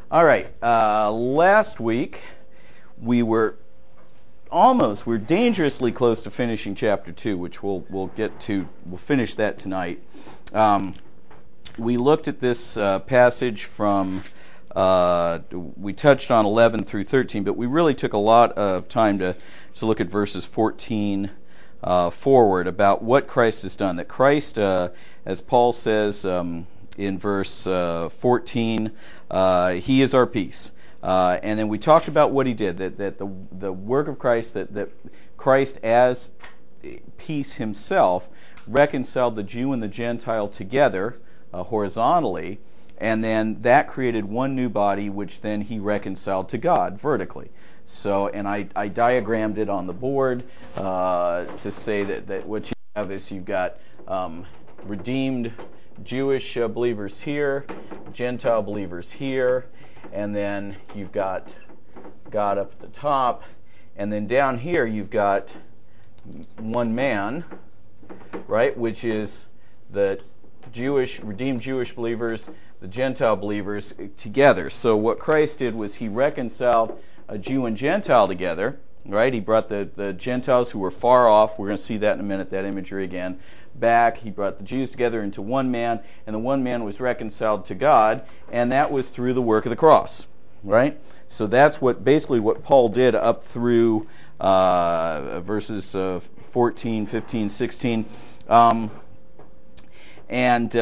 All right. Last week we we're dangerously close to finishing chapter 2, which we'll get to. We'll finish that tonight. We looked at this passage from. We touched on 11 through 13, but we really took a lot of time to look at verses 14 forward about what Christ has done. That Christ, as Paul says in verse 14, he is our peace. And then we talked about what he did, that the work of Christ, that Christ as peace himself reconciled the Jew and the Gentile together horizontally, and then that created one new body, which then he reconciled to God vertically. So, and I diagrammed it on the board to say that what you have is you've got redeemed Jewish believers here, Gentile believers here, and then you've got God up at the top, and then down here you've got one man, right, which is the redeemed Jewish believers, the Gentile believers together. So what Christ did was he reconciled a Jew and Gentile together, right? He brought the Gentiles who were far off, we're going to see that in a minute, that imagery again, back. He brought the Jews together into one man, and the one man was reconciled to God, and that was through the work of the cross, right? So that's basically what Paul did up through verses 14, 15, 16. And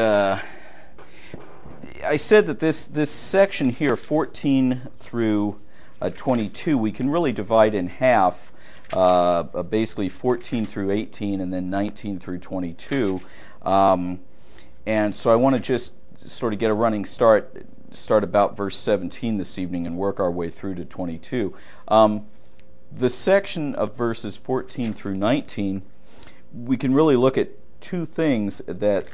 I said that this section here, 14 through 22, we can really divide in half, basically 14 through 18 and then 19 through 22. And so I want to just sort of get a running start about verse 17 this evening and work our way through to 22. The section of verses 14 through 19, we can really look at two things that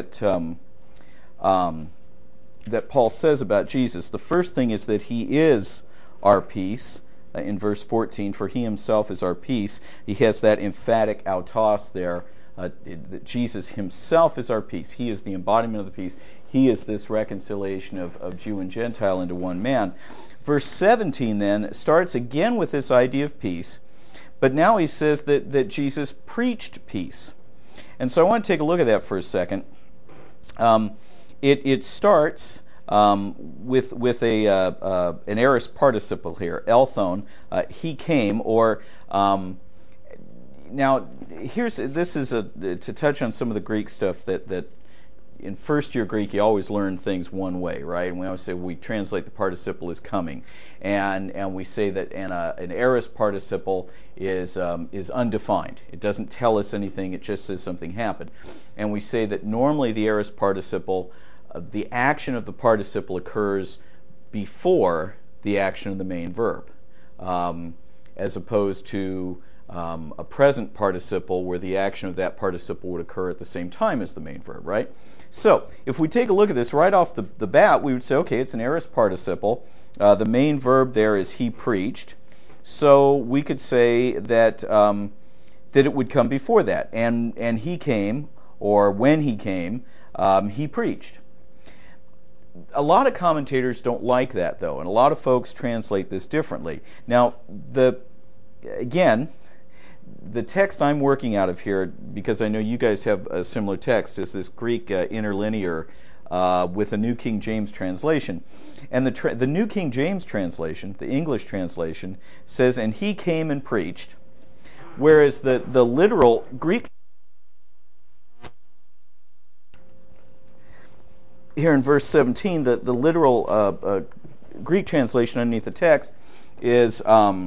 Paul says about Jesus. The first thing is that he is our peace. In verse 14, for he himself is our peace. He has that emphatic autos there, that Jesus himself is our peace. He is the embodiment of the peace. He is this reconciliation of Jew and Gentile into one man. Verse 17 then starts again with this idea of peace, but now he says that Jesus preached peace. And so I want to take a look at that for a second. It starts with an aorist participle here, elthon. He came, or now this is to touch on some of the Greek stuff that in first year Greek you always learn things one way, right? And we always say we translate the participle as coming, and we say that an aorist participle is undefined. It doesn't tell us anything. It just says something happened. And we say that normally the aorist participle, the action of the participle occurs before the action of the main verb, as opposed to a present participle where the action of that participle would occur at the same time as the main verb, right? So if we take a look at this right off the bat, we would say, okay, it's an aorist participle. The main verb there is he preached. So we could say that it would come before that. And he came, or when he came, he preached. A lot of commentators don't like that, though, and a lot of folks translate this differently. Now, again, the text I'm working out of here, because I know you guys have a similar text, is this Greek interlinear with a New King James translation. And the New King James translation, the English translation, says, and he came and preached, whereas the literal Greek here in verse 17, the literal Greek translation underneath the text is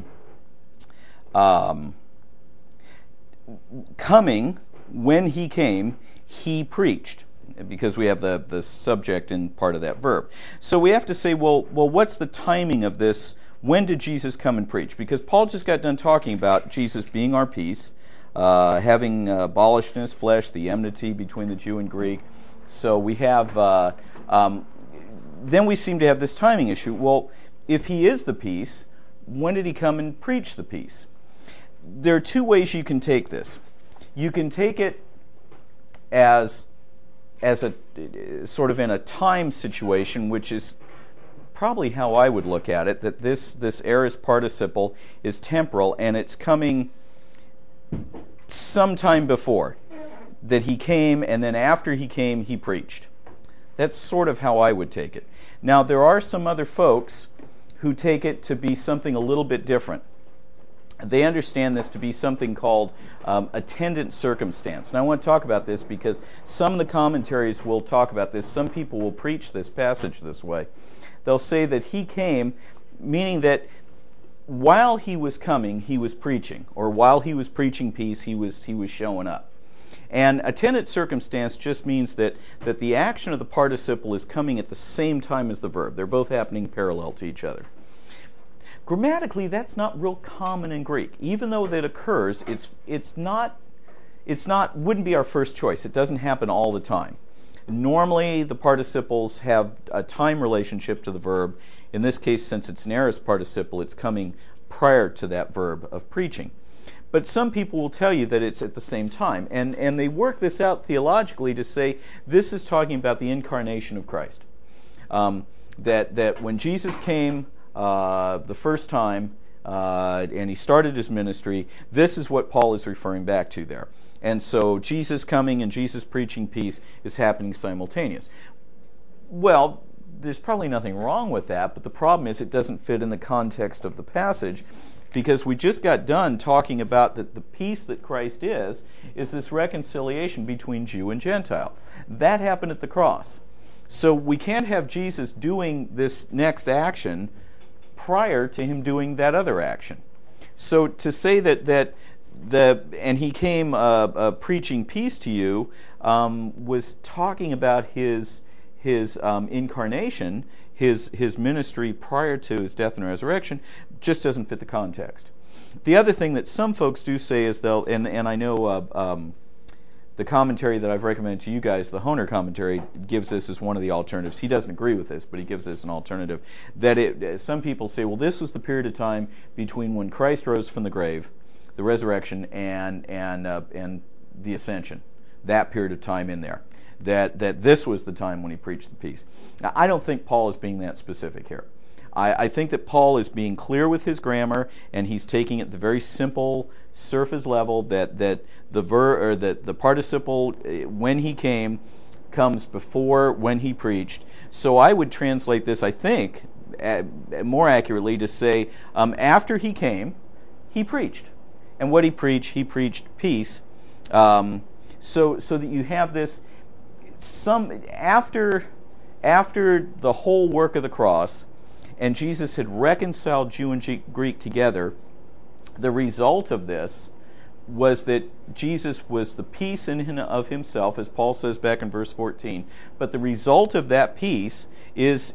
coming, when he came, he preached, because we have the subject in part of that verb. So we have to say, well, what's the timing of this? When did Jesus come and preach? Because Paul just got done talking about Jesus being our peace, having abolished in his flesh the enmity between the Jew and Greek. So we have, then we seem to have this timing issue. Well, if he is the peace, when did he come and preach the peace? There are two ways you can take this. You can take it as a sort of in a time situation, which is probably how I would look at it, that this aorist participle is temporal, and it's coming sometime before. That he came, and then after he came, he preached. That's sort of how I would take it. Now, there are some other folks who take it to be something a little bit different. They understand this to be something called attendant circumstance. And I want to talk about this because some of the commentaries will talk about this. Some people will preach this passage this way. They'll say that he came, meaning that while he was coming, he was preaching, or while he was preaching peace, he was showing up. And attendant circumstance just means that the action of the participle is coming at the same time as the verb. They're both happening parallel to each other. Grammatically, that's not real common in Greek. Even though that occurs, it's not wouldn't be our first choice. It doesn't happen all the time. Normally, the participles have a time relationship to the verb. In this case, since it's an aorist participle, it's coming prior to that verb of preaching. But some people will tell you that it's at the same time. And they work this out theologically to say this is talking about the incarnation of Christ. That when Jesus came the first time and he started his ministry, this is what Paul is referring back to there. And so Jesus coming and Jesus preaching peace is happening simultaneous. Well, there's probably nothing wrong with that, but the problem is it doesn't fit in the context of the passage, because we just got done talking about that the peace that Christ is this reconciliation between Jew and Gentile. That happened at the cross. So we can't have Jesus doing this next action prior to him doing that other action. So to say that and he came preaching peace to you was talking about his incarnation, his ministry prior to his death and resurrection, just doesn't fit the context. The other thing that some folks do say is they'll, and I know the commentary that I've recommended to you guys, the Honer commentary, gives this as one of the alternatives. He doesn't agree with this, but he gives this an alternative. That some people say, well, this was the period of time between when Christ rose from the grave, the resurrection, and the ascension. That period of time in there. That this was the time when he preached the peace. Now, I don't think Paul is being that specific here. I think that Paul is being clear with his grammar, and he's taking it the very simple surface level that the participle when he came comes before when he preached. So I would translate this, I think, more accurately to say after he came, he preached, and what he preached peace. So that you have this after the whole work of the cross, and Jesus had reconciled Jew and Greek together. The result of this was that Jesus was the peace in and of himself, as Paul says back in verse 14. But the result of that peace is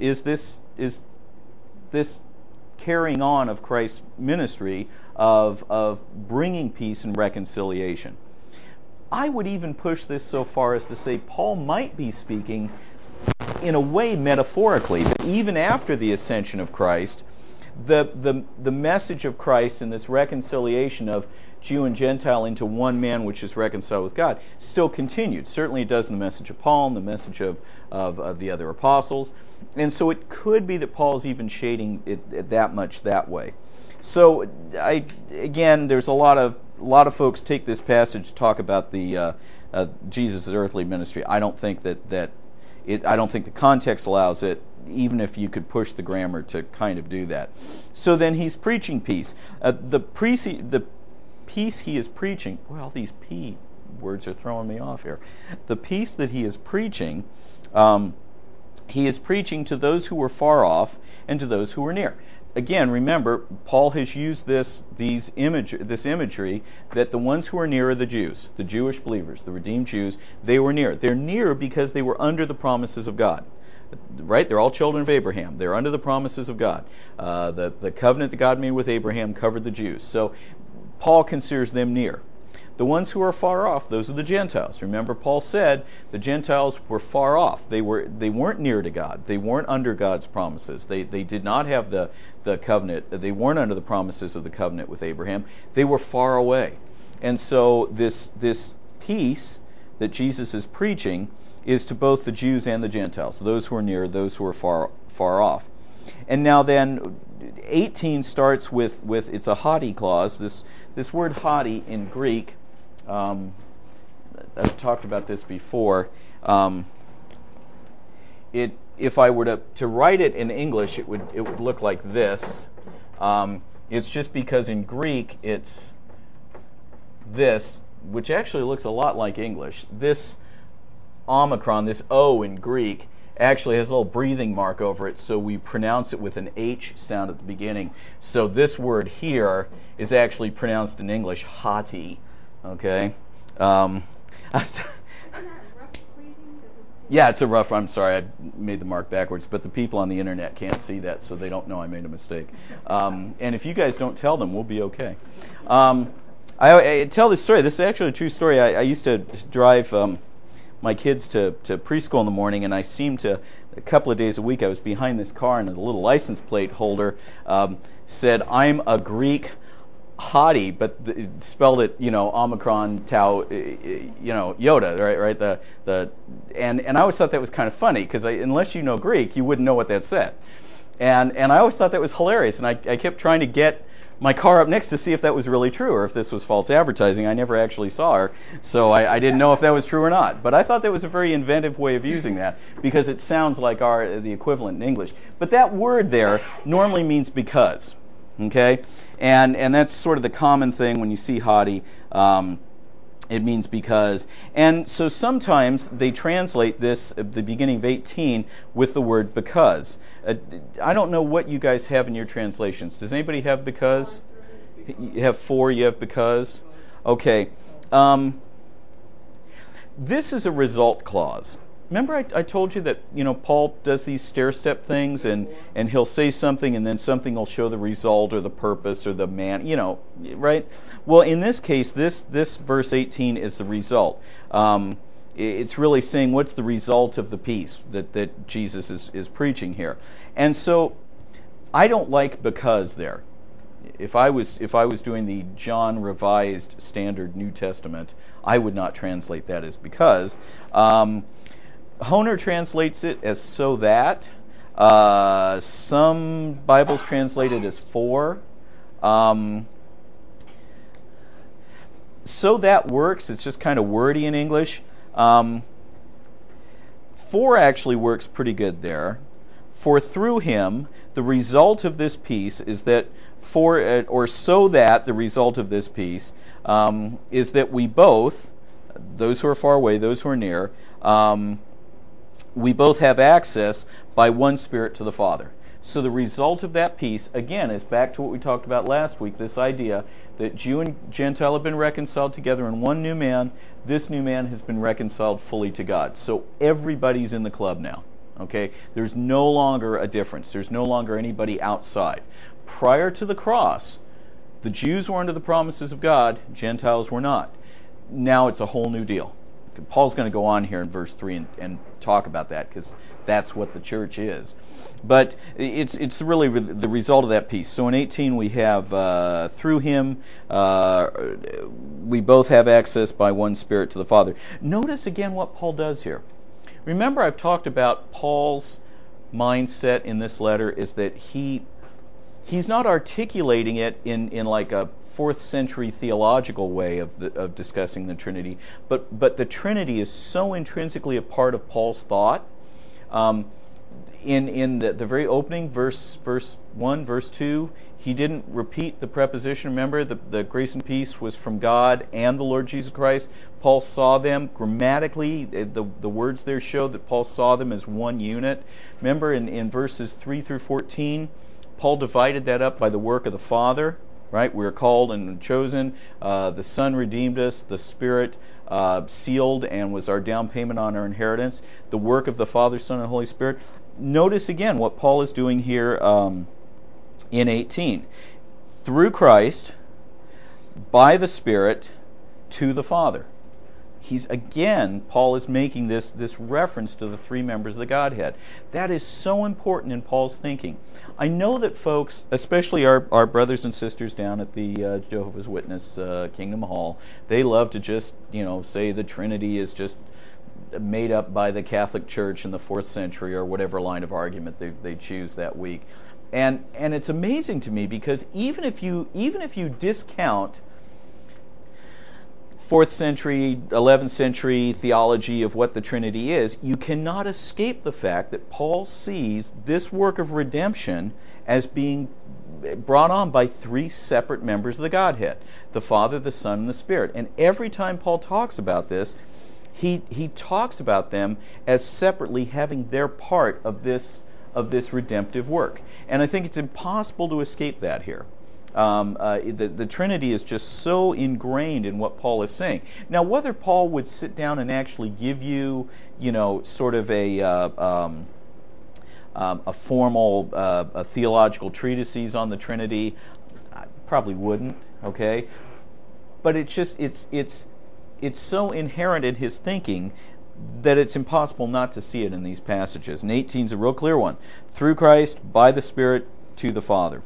this carrying on of Christ's ministry of bringing peace and reconciliation. I would even push this so far as to say Paul might be speaking in a way metaphorically, that even after the ascension of Christ, the message of Christ and this reconciliation of Jew and Gentile into one man, which is reconciled with God, still continued. Certainly it does in the message of Paul and the message of the other apostles. And so it could be that Paul's even shading it that much that way. So again, there's a lot of folks take this passage to talk about the Jesus' earthly ministry. I don't think I don't think the context allows it, even if you could push the grammar to kind of do that. So then he's preaching peace. The peace he is preaching, well, these P words are throwing me off here. The peace that he is preaching to those who were far off and to those who were near. Again, remember, Paul has used this imagery that the ones who are near are the Jews, the Jewish believers, the redeemed Jews. They were near. They're near because they were under the promises of God. Right? They're all children of Abraham. They're under the promises of God. The covenant that God made with Abraham covered the Jews. So Paul considers them near. The ones who are far off, those are the Gentiles. Remember, Paul said the Gentiles were far off. They weren't near to God. They weren't under God's promises. They did not have the covenant. They weren't under the promises of the covenant with Abraham. They were far away. And so this peace that Jesus is preaching is to both the Jews and the Gentiles, those who are near, those who are far off. And now then, 18 starts with it's a haughty clause. This word haughty in Greek, I've talked about this before. If I were to write it in English, it would look like this. It's just because in Greek it's this, which actually looks a lot like English. This omicron, this O in Greek, actually has a little breathing mark over it, so we pronounce it with an H sound at the beginning. So this word here is actually pronounced in English haughty. Okay. Yeah, it's a rough. I'm sorry, I made the mark backwards, but the people on the internet can't see that, so they don't know I made a mistake. And if you guys don't tell them, we'll be okay. I tell this story. This is actually a true story. I used to drive my kids to preschool in the morning, and I seemed to, a couple of days a week, I was behind this car, and the little license plate holder said, "I'm a Greek haughty," but it spelled it, Omicron Tau, Yoda, right? And I always thought that was kind of funny, because unless you know Greek, you wouldn't know what that said. And I always thought that was hilarious, and I kept trying to get my car up next to see if that was really true or if this was false advertising. I never actually saw her, so I didn't know if that was true or not. But I thought that was a very inventive way of using that, because it sounds like the equivalent in English. But that word there normally means because, okay? And that's sort of the common thing when you see haughty. It means because. And so sometimes they translate this at the beginning of 18 with the word because. I don't know what you guys have in your translations. Does anybody have because? You have 4, you have because? Okay. This is a result clause. Remember I told you that Paul does these stair-step things, and he'll say something and then something will show the result or the purpose or the man, right? Well, in this case, this verse 18 is the result. It's really saying what's the result of the peace that Jesus is preaching here. And so I don't like because there. If I was doing the John Revised Standard New Testament, I would not translate that as because. Honer translates it as so that. Some Bibles translate it as for. So that works. It's just kind of wordy in English. For actually works pretty good there. For through him, the result of this peace is that so that the result of this peace is that we both, those who are far away, those who are near, we both have access by one Spirit to the Father. So the result of that peace, again, is back to what we talked about last week, this idea that Jew and Gentile have been reconciled together in one new man. This new man has been reconciled fully to God. So everybody's in the club now. Okay? There's no longer a difference. There's no longer anybody outside. Prior to the cross, the Jews were under the promises of God, Gentiles were not. Now it's a whole new deal. Paul's going to go on here in verse 3 and talk about that, because that's what the church is. But it's really the result of that peace. So in 18 we have through him we both have access by one Spirit to the Father. Notice again what Paul does here. Remember, I've talked about Paul's mindset in this letter is that he's not articulating it in like a 4th century theological way of discussing the Trinity, but the Trinity is so intrinsically a part of Paul's thought. In the very opening, verse 1, verse 2, he didn't repeat the preposition. Remember, the grace and peace was from God and the Lord Jesus Christ. Paul saw them grammatically. The words there show that Paul saw them as one unit. Remember, in verses 3 through 14, Paul divided that up by the work of the Father. Right? We were called and chosen. The Son redeemed us. The Spirit sealed and was our down payment on our inheritance. The work of the Father, Son, and Holy Spirit. Notice again what Paul is doing here in 18. Through Christ, by the Spirit, to the Father. Paul is making this reference to the 3 members of the Godhead. That is so important in Paul's thinking. I know that folks, especially our brothers and sisters down at the Jehovah's Witness Kingdom Hall, they love to just, say the Trinity is just made up by the Catholic Church in the 4th century or whatever line of argument they choose that week. And it's amazing to me because even if you discount 4th century, 11th century theology of what the Trinity is, you cannot escape the fact that Paul sees this work of redemption as being brought on by 3 separate members of the Godhead, the Father, the Son, and the Spirit. And every time Paul talks about this, he talks about them as separately having their part of this redemptive work. And I think it's impossible to escape that here. The Trinity is just so ingrained in what Paul is saying. Now, whether Paul would sit down and actually give you, sort of a formal a theological treatises on the Trinity, I probably wouldn't. Okay, but it's so inherent in his thinking that it's impossible not to see it in these passages. And 18 is a real clear one: through Christ, by the Spirit, to the Father.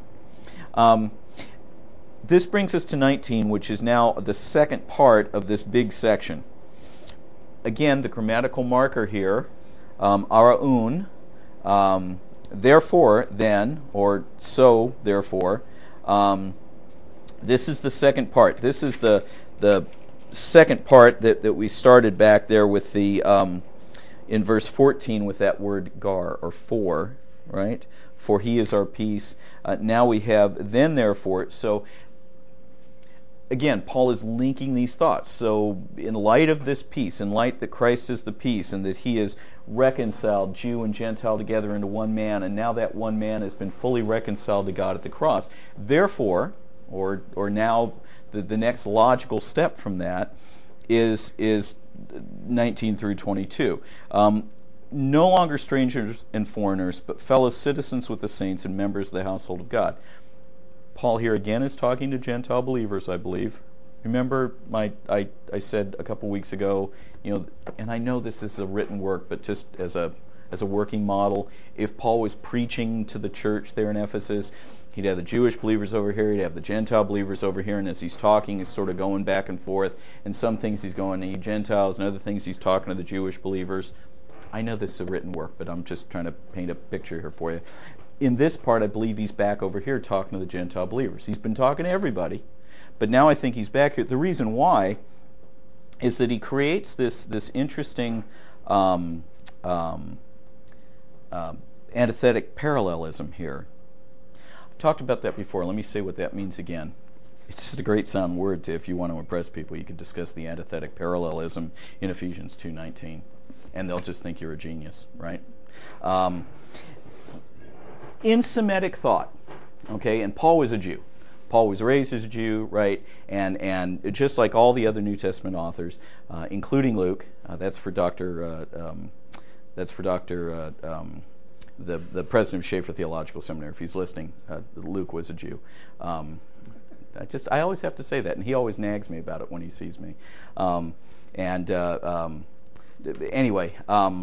This brings us to 19, which is now the second part of this big section. Again, the grammatical marker here, araun, therefore, then, or so, therefore. This is the second part. This is the second part that we started back there with the in verse 14 with that word gar, or for, right? For he is our peace. Now we have then, therefore. So again, Paul is linking these thoughts. So in light of this peace, in light that Christ is the peace and that he has reconciled Jew and Gentile together into one man, and now that one man has been fully reconciled to God at the cross, therefore, or now the next logical step from that is 19 through 22. No longer strangers and foreigners, but fellow citizens with the saints and members of the household of God. Paul here again is talking to Gentile believers, I believe. Remember, I said a couple weeks ago, and I know this is a written work, but just as a working model, if Paul was preaching to the church there in Ephesus, he'd have the Jewish believers over here, he'd have the Gentile believers over here, and as he's talking, he's sort of going back and forth, and some things he's going to you Gentiles, and other things he's talking to the Jewish believers. I know this is a written work, but I'm just trying to paint a picture here for you. In this part, I believe he's back over here talking to the Gentile believers. He's been talking to everybody, but now I think he's back here. The reason why is that he creates this interesting antithetic parallelism here. I've talked about that before. Let me say what that means again. It's just a great sound word if you want to impress people. You can discuss the antithetic parallelism in Ephesians 2:19, and they'll just think you're a genius, right? In Semitic thought, okay, and Paul was a Jew. Paul was raised as a Jew, right? And just like all the other New Testament authors, including Luke, that's for the president of Schaeffer Theological Seminary. If he's listening, Luke was a Jew. I always have to say that, and he always nags me about it when he sees me. Anyway.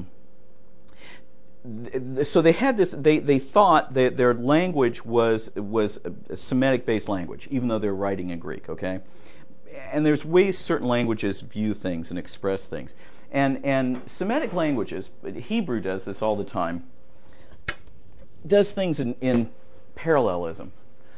So they had this. They thought that their language was a Semitic-based language, even though they're writing in Greek. Okay, and there's ways certain languages view things and express things, and Semitic languages. Hebrew does this all the time. Does things in parallelism.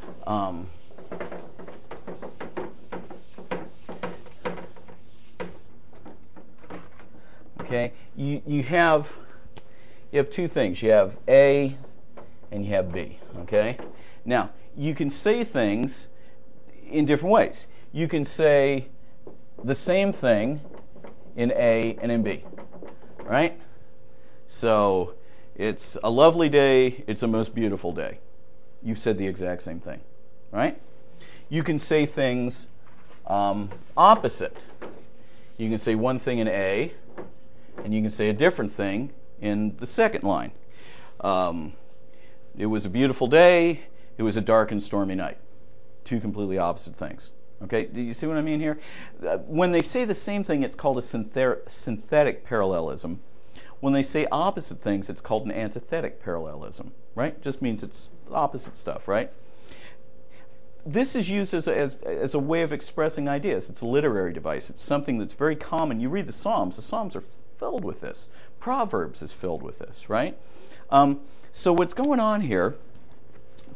Okay, you have two things. You have A and you have B, okay? Now, you can say things in different ways. You can say the same thing in A and in B, right? So, it's a lovely day, it's a most beautiful day. You've said the exact same thing, right? You can say things opposite. You can say one thing in A, and you can say a different thing in the second line. It was a beautiful day. It was a dark and stormy night. Two completely opposite things. Okay, do you see what I mean here? When they say the same thing, it's called a synthetic parallelism. When they say opposite things, it's called an antithetic parallelism. Right? Just means it's opposite stuff. Right? This is used as a way of expressing ideas. It's a literary device. It's something that's very common. You read the Psalms. The Psalms are filled with this. Proverbs is filled with this, right? So what's going on here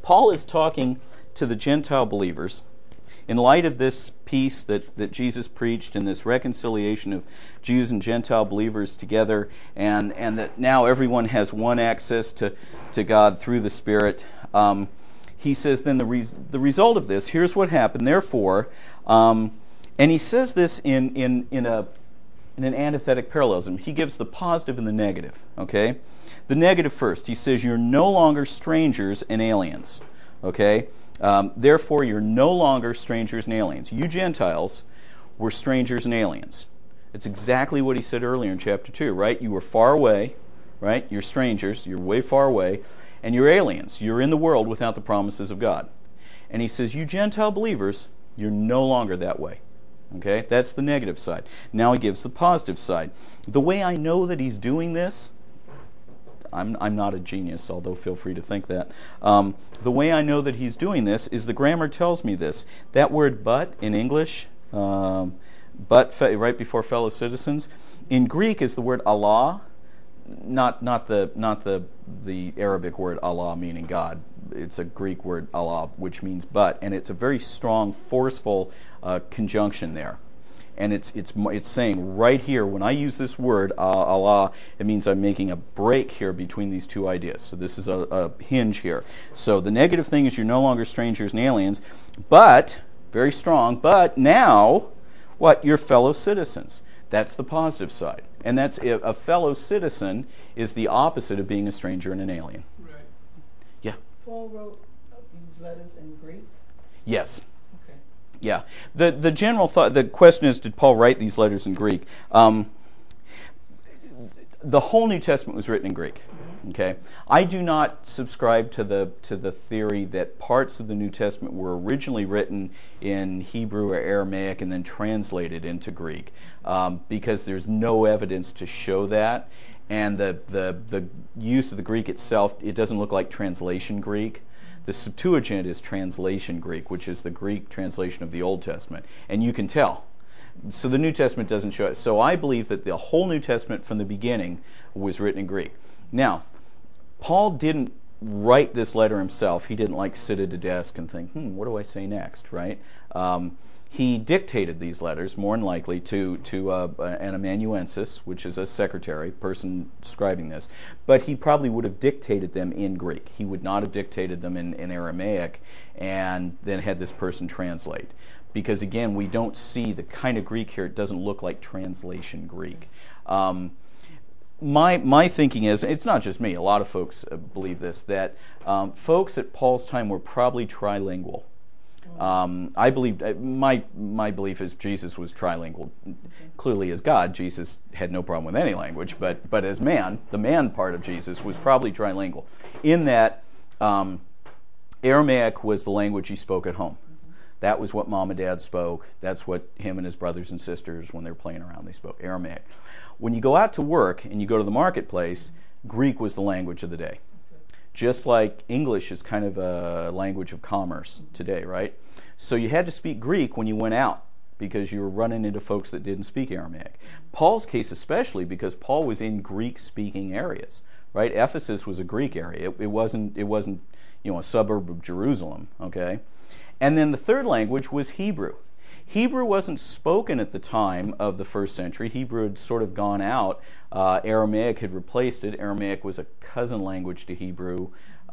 Paul is talking to the Gentile believers in light of this peace that Jesus preached and this reconciliation of Jews and Gentile believers together, and that now everyone has one access to God through the Spirit. He says then the result of this, here's what happened, therefore, and he says this in an antithetic parallelism. He gives the positive and the negative, okay? The negative first. He says you're no longer strangers and aliens, okay? Therefore, you're no longer strangers and aliens. You Gentiles were strangers and aliens. It's exactly what he said earlier in chapter 2, right? You were far away, right? You're strangers. You're way far away. And you're aliens. You're in the world without the promises of God. And he says, you Gentile believers, you're no longer that way. Okay? That's the negative side. Now he gives the positive side. The way I know that he's doing this, I'm not a genius, although feel free to think that. The way I know that he's doing this is the grammar tells me this. That word "but" in English, but right before fellow citizens, in Greek is the word Allah, not the Arabic word Allah meaning God. It's a Greek word Allah, which means but, and it's a very strong, forceful conjunction there. And it's saying right here, when I use this word, Allah, it means I'm making a break here between these two ideas. So this is a hinge here. So the negative thing is you're no longer strangers and aliens, but, very strong, but now, what? You're fellow citizens. That's the positive side. And that's a fellow citizen is the opposite of being a stranger and an alien. Right. Yeah. Paul wrote these letters in Greek? Yes. Okay. Yeah. The general thought, the question is, did Paul write these letters in Greek? The whole New Testament was written in Greek. Okay. I do not subscribe to the theory that parts of the New Testament were originally written in Hebrew or Aramaic and then translated into Greek, because there's no evidence to show that. And the use of the Greek itself, it doesn't look like translation Greek. The Septuagint is translation Greek, which is the Greek translation of the Old Testament. And you can tell. So the New Testament doesn't show it. So I believe that the whole New Testament from the beginning was written in Greek. Now, Paul didn't write this letter himself. He didn't sit at a desk and think, what do I say next, right? He dictated these letters, more than likely, to an amanuensis, which is a secretary, person scribing this. But he probably would have dictated them in Greek. He would not have dictated them in Aramaic and then had this person translate. Because, again, we don't see the kind of Greek here. It doesn't look like translation Greek. My thinking is, it's not just me, a lot of folks believe this, that folks at Paul's time were probably trilingual. I believe my belief is Jesus was trilingual. Clearly, as God, Jesus had no problem with any language, but as man, the man part of Jesus was probably trilingual, in that Aramaic was the language he spoke at home. That was what mom and dad spoke. That's what him and his brothers and sisters, when they were playing around, they spoke Aramaic. When you go out to work and you go to the marketplace, Greek was the language of the day. Just like English is kind of a language of commerce today, right? So you had to speak Greek when you went out because you were running into folks that didn't speak Aramaic. Paul's case especially, because Paul was in Greek-speaking areas, right? Ephesus was a Greek area. It wasn't a suburb of Jerusalem, okay? And then the third language was Hebrew. Hebrew wasn't spoken at the time of the first century. Hebrew had sort of gone out. Aramaic had replaced it. Aramaic was a cousin language to Hebrew.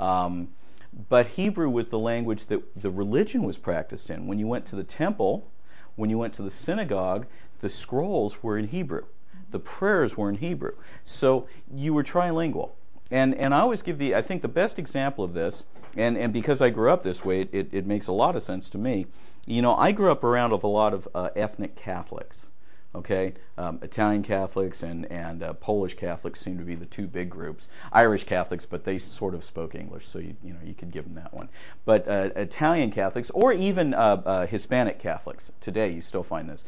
But Hebrew was the language that the religion was practiced in. When you went to the temple, when you went to the synagogue, the scrolls were in Hebrew. The prayers were in Hebrew. So you were trilingual. And I always give I think the best example of this, and because I grew up this way, it makes a lot of sense to me. I grew up around a lot of ethnic Catholics, okay? Italian Catholics and Polish Catholics seem to be the two big groups. Irish Catholics, but they sort of spoke English, so you could give them that one. But Italian Catholics, or even Hispanic Catholics, today you still find this.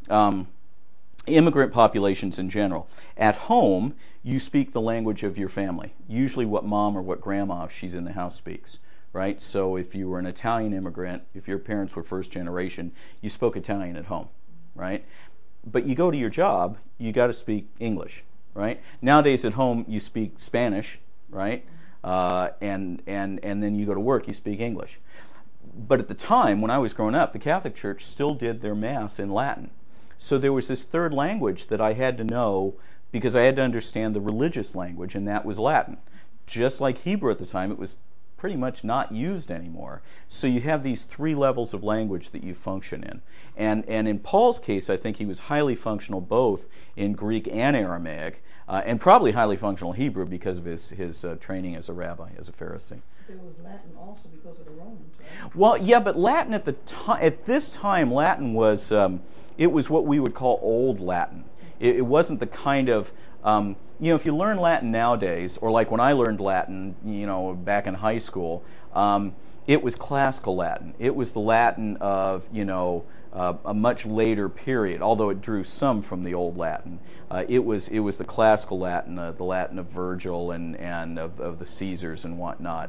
Immigrant populations in general. At home, you speak the language of your family, usually what mom or what grandma, if she's in the house, speaks. Right? So if you were an Italian immigrant, if your parents were first generation, you spoke Italian at home, right? But you go to your job, you got to speak English, right? Nowadays at home, you speak Spanish, right? and then you go to work, you speak English. But at the time, when I was growing up, the Catholic Church still did their Mass in Latin. So there was this third language that I had to know because I had to understand the religious language, and that was Latin. Just like Hebrew at the time, it was pretty much not used anymore. So you have these three levels of language that you function in. And in Paul's case, I think he was highly functional both in Greek and Aramaic, and probably highly functional Hebrew because of his training as a rabbi, as a Pharisee. There was Latin also because of the Romans, right? Well, yeah, but Latin at this time, Latin was it was what we would call Old Latin. It wasn't the kind of if you learn Latin nowadays, or like when I learned Latin, back in high school, it was classical Latin. It was the Latin of a much later period, although it drew some from the Old Latin. It was the classical Latin, the Latin of Virgil and of the Caesars and whatnot.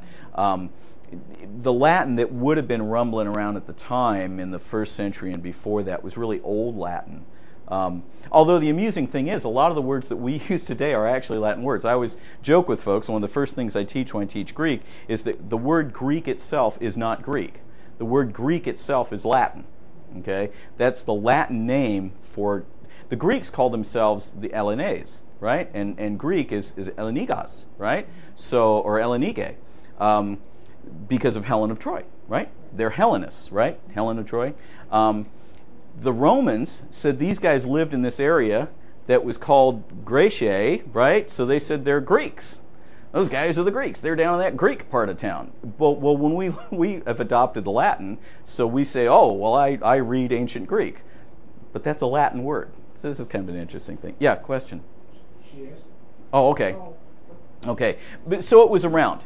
The Latin that would have been rumbling around at the time in the first century and before that was really Old Latin. Although the amusing thing is, a lot of the words that we use today are actually Latin words. I always joke with folks, and one of the first things I teach when I teach Greek is that the word Greek itself is not Greek. The word Greek itself is Latin. Okay, that's the Latin name for the Greeks call themselves the Hellenes, right? And Greek is Hellenigas, right? So or Hellenike, because of Helen of Troy, right? They're Hellenists, right? Helen of Troy. The Romans said these guys lived in this area that was called Greciae, right? So they said they're Greeks. Those guys are the Greeks. They're down in that Greek part of town. Well, when we have adopted the Latin, so we say, oh, well, I read ancient Greek. But that's a Latin word. So this is kind of an interesting thing. Yeah, question? She asked. Oh, okay. Okay. But, so it was around.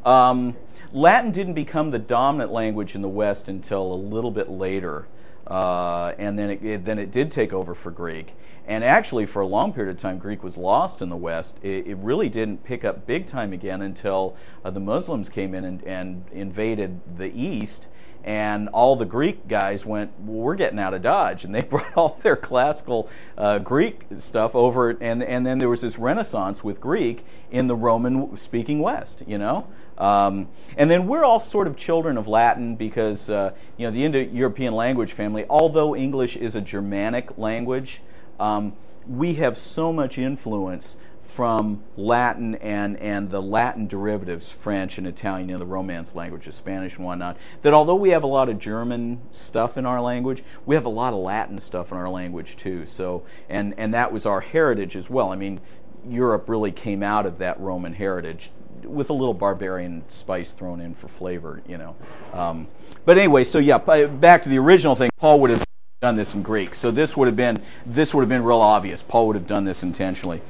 Latin didn't become the dominant language in the West until a little bit later. And then it did take over for Greek. And actually, for a long period of time, Greek was lost in the West. It really didn't pick up big time again until the Muslims came in and invaded the East. And all the Greek guys went, well, we're getting out of Dodge. And they brought all their classical Greek stuff over. And then there was this renaissance with Greek in the Roman-speaking West, And then we're all sort of children of Latin because, the Indo-European language family, although English is a Germanic language, we have so much influence from Latin and the Latin derivatives, French and Italian, the Romance languages, Spanish and whatnot, that although we have a lot of German stuff in our language, we have a lot of Latin stuff in our language too. So, and that was our heritage as well. I mean, Europe really came out of that Roman heritage with a little barbarian spice thrown in for flavor, But anyway, so yeah, back to the original thing. Paul would have done this in Greek, so this would have been real obvious. Paul would have done this intentionally.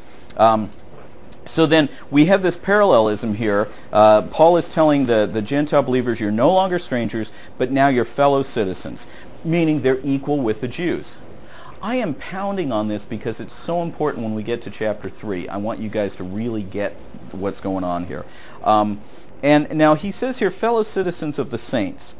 So then we have this parallelism here. Paul is telling the Gentile believers, you're no longer strangers, but now you're fellow citizens, meaning they're equal with the Jews. I am pounding on this because it's so important when we get to chapter 3. I want you guys to really get what's going on here. And now he says here, fellow citizens of the saints.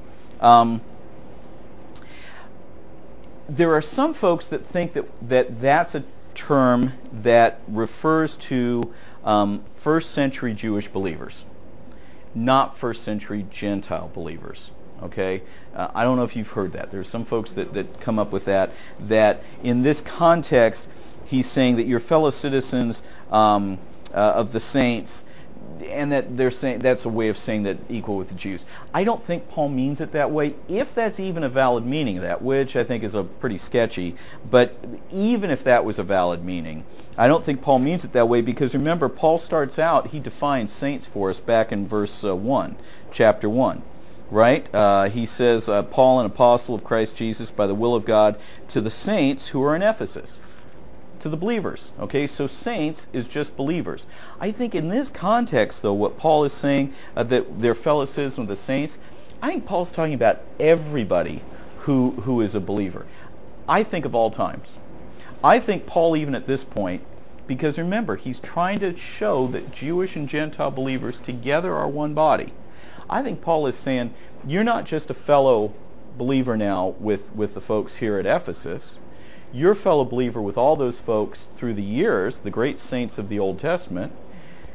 There are some folks that think that that's a term that refers to first century Jewish believers, not first century Gentile believers. Okay, I don't know if you've heard that. There's some folks that come up with that in this context, he's saying that you're fellow citizens of the saints, and that they're saying that's a way of saying that equal with the Jews. I don't think Paul means it that way, if that's even a valid meaning of that, which I think is a pretty sketchy. But even if that was a valid meaning, I don't think Paul means it that way, because remember, Paul starts out, he defines saints for us back in verse 1, chapter 1. Right? He says, Paul, an apostle of Christ Jesus, by the will of God, to the saints who are in Ephesus. To the believers. Okay, so saints is just believers. I think in this context, though, what Paul is saying, that they're fellow citizens of the saints, I think Paul's talking about everybody who is a believer. I think of all times. I think Paul, even at this point, because remember, he's trying to show that Jewish and Gentile believers together are one body. I think Paul is saying, you're not just a fellow believer now with the folks here at Ephesus. You're a fellow believer with all those folks through the years, the great saints of the Old Testament.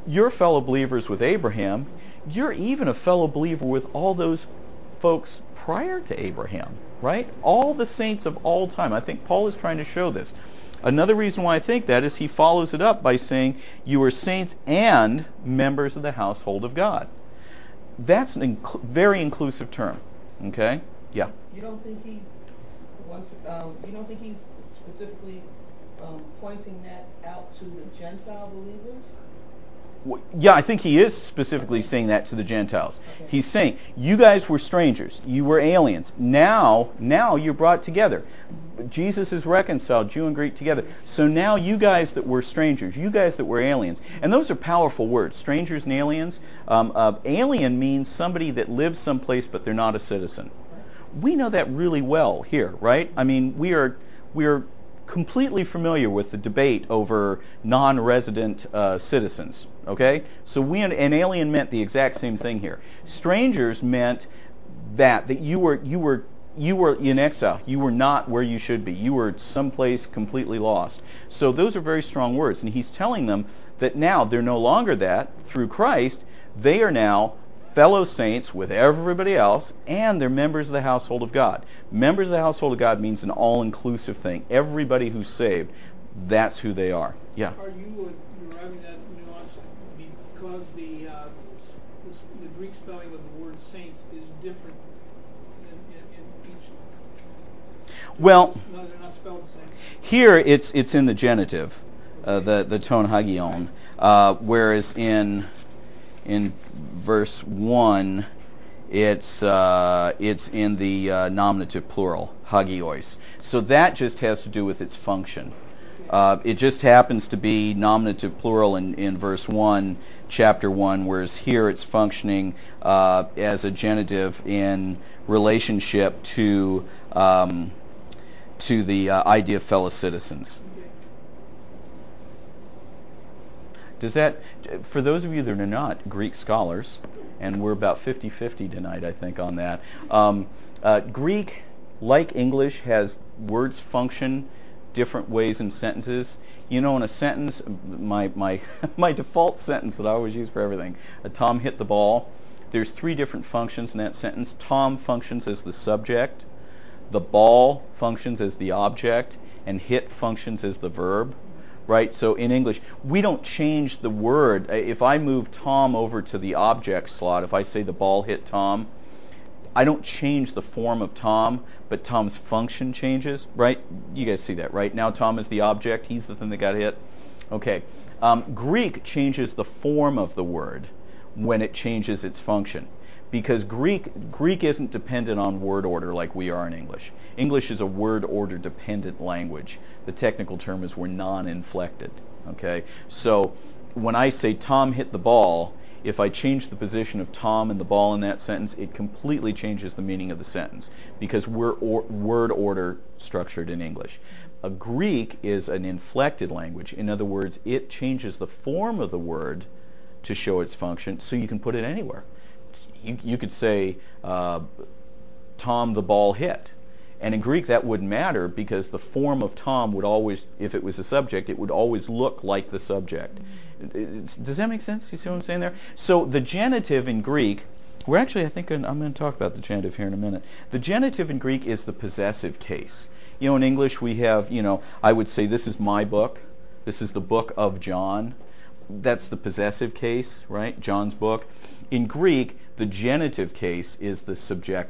you're fellow believers with Abraham. You're even a fellow believer with all those folks prior to Abraham, right? All the saints of all time. I think Paul is trying to show this. Another reason why I think that is he follows it up by saying, you are saints and members of the household of God. That's a very inclusive term. Okay? Yeah. You don't think he wants? You don't think he's specifically pointing that out to the Gentile believers? Yeah, I think he is specifically saying that to the Gentiles. Okay. He's saying, you guys were strangers. You were aliens. Now you're brought together. Jesus has reconciled Jew and Greek together. So now you guys that were strangers, you guys that were aliens, and those are powerful words, strangers and aliens. Alien means somebody that lives someplace but they're not a citizen. We know that really well here, right? I mean, we are completely familiar with the debate over non-resident citizens. Okay, so an alien meant the exact same thing here. Strangers meant that you were in exile. You were not where you should be. You were someplace completely lost. So those are very strong words, and he's telling them that now they're no longer that through Christ. They are now fellow saints with everybody else, and they're members of the household of God. Members of the household of God means an all-inclusive thing. Everybody who's saved, that's who they are. Yeah. Are you deriving that nuance because the Greek spelling of the word saint is different in each? Well, no, they're not spelled the same. Here it's in the genitive, the tone hagion, whereas in verse 1, it's in the nominative plural, hagios. So that just has to do with its function. It just happens to be nominative plural in verse 1, chapter 1, whereas here it's functioning as a genitive in relationship to the idea of fellow citizens. Does that, for those of you that are not Greek scholars, and we're about 50-50 tonight, I think, on that, Greek, like English, has words function different ways in sentences. You know, in a sentence, my my default sentence that I always use for everything, Tom hit the ball, there's 3 different functions in that sentence. Tom functions as the subject, the ball functions as the object, and hit functions as the verb. Right? So in English, we don't change the word. If I move Tom over to the object slot, if I say the ball hit Tom, I don't change the form of Tom, but Tom's function changes, right? You guys see that, right? Now Tom is the object. He's the thing that got hit. Okay. Greek changes the form of the word when it changes its function, because Greek isn't dependent on word order like we are in English. English is a word order dependent language. The technical term is we're non-inflected. Okay, so when I say Tom hit the ball, if I change the position of Tom and the ball in that sentence, it completely changes the meaning of the sentence because we're word order structured in English. A Greek is an inflected language. In other words, it changes the form of the word to show its function, so you can put it anywhere. You could say, Tom the ball hit. And in Greek that wouldn't matter because the form of Tom would always, if it was a subject, it would always look like the subject. Does that make sense? You see what I'm saying there? So the genitive in Greek, we're actually, I think I'm going to talk about the genitive here in a minute. The genitive in Greek is the possessive case. You know, in English we have, I would say this is my book. This is the book of John. That's the possessive case, right? John's book. In Greek, the genitive case is the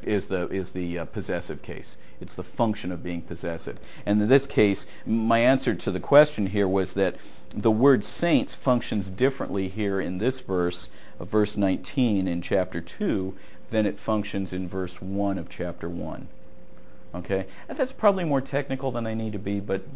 possessive case. It's the function of being possessive. And in this case, my answer to the question here was that the word saints functions differently here in this verse, verse 19 in chapter 2, than it functions in verse 1 of chapter 1. Okay? And that's probably more technical than I need to be, but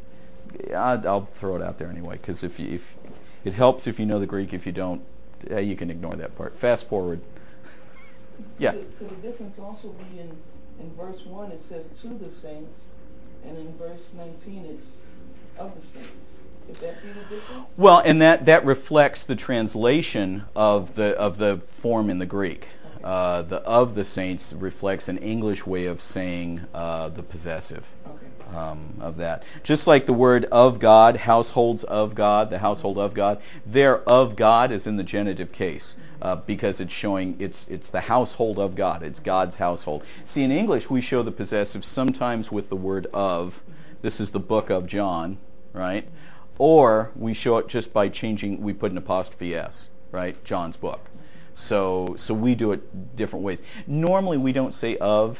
I'll throw it out there anyway, because if it helps if you know the Greek. If you don't, you can ignore that part. Fast forward. Yeah. Could the difference also be in verse 1 it says to the saints, and in verse 19 it's of the saints? Could that be the difference? Well, and that reflects the translation of the form in the Greek. The of the saints reflects an English way of saying the possessive. Okay. of that. Just like the word of God, households of God, the household of God, there of God is in the genitive case because it's showing it's the household of God. It's God's household. See, in English, we show the possessive sometimes with the word of. This is the book of John, right? Or we show it just by changing, we put an apostrophe S, right? John's book. So we do it different ways. Normally we don't say of.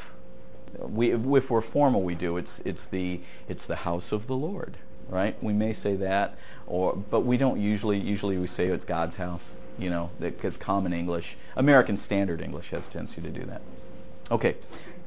If we're formal, we do. It's the house of the Lord, right? We may say that, but we don't usually. Usually we say it's God's house, because common English, American Standard English has a tendency to do that. Okay.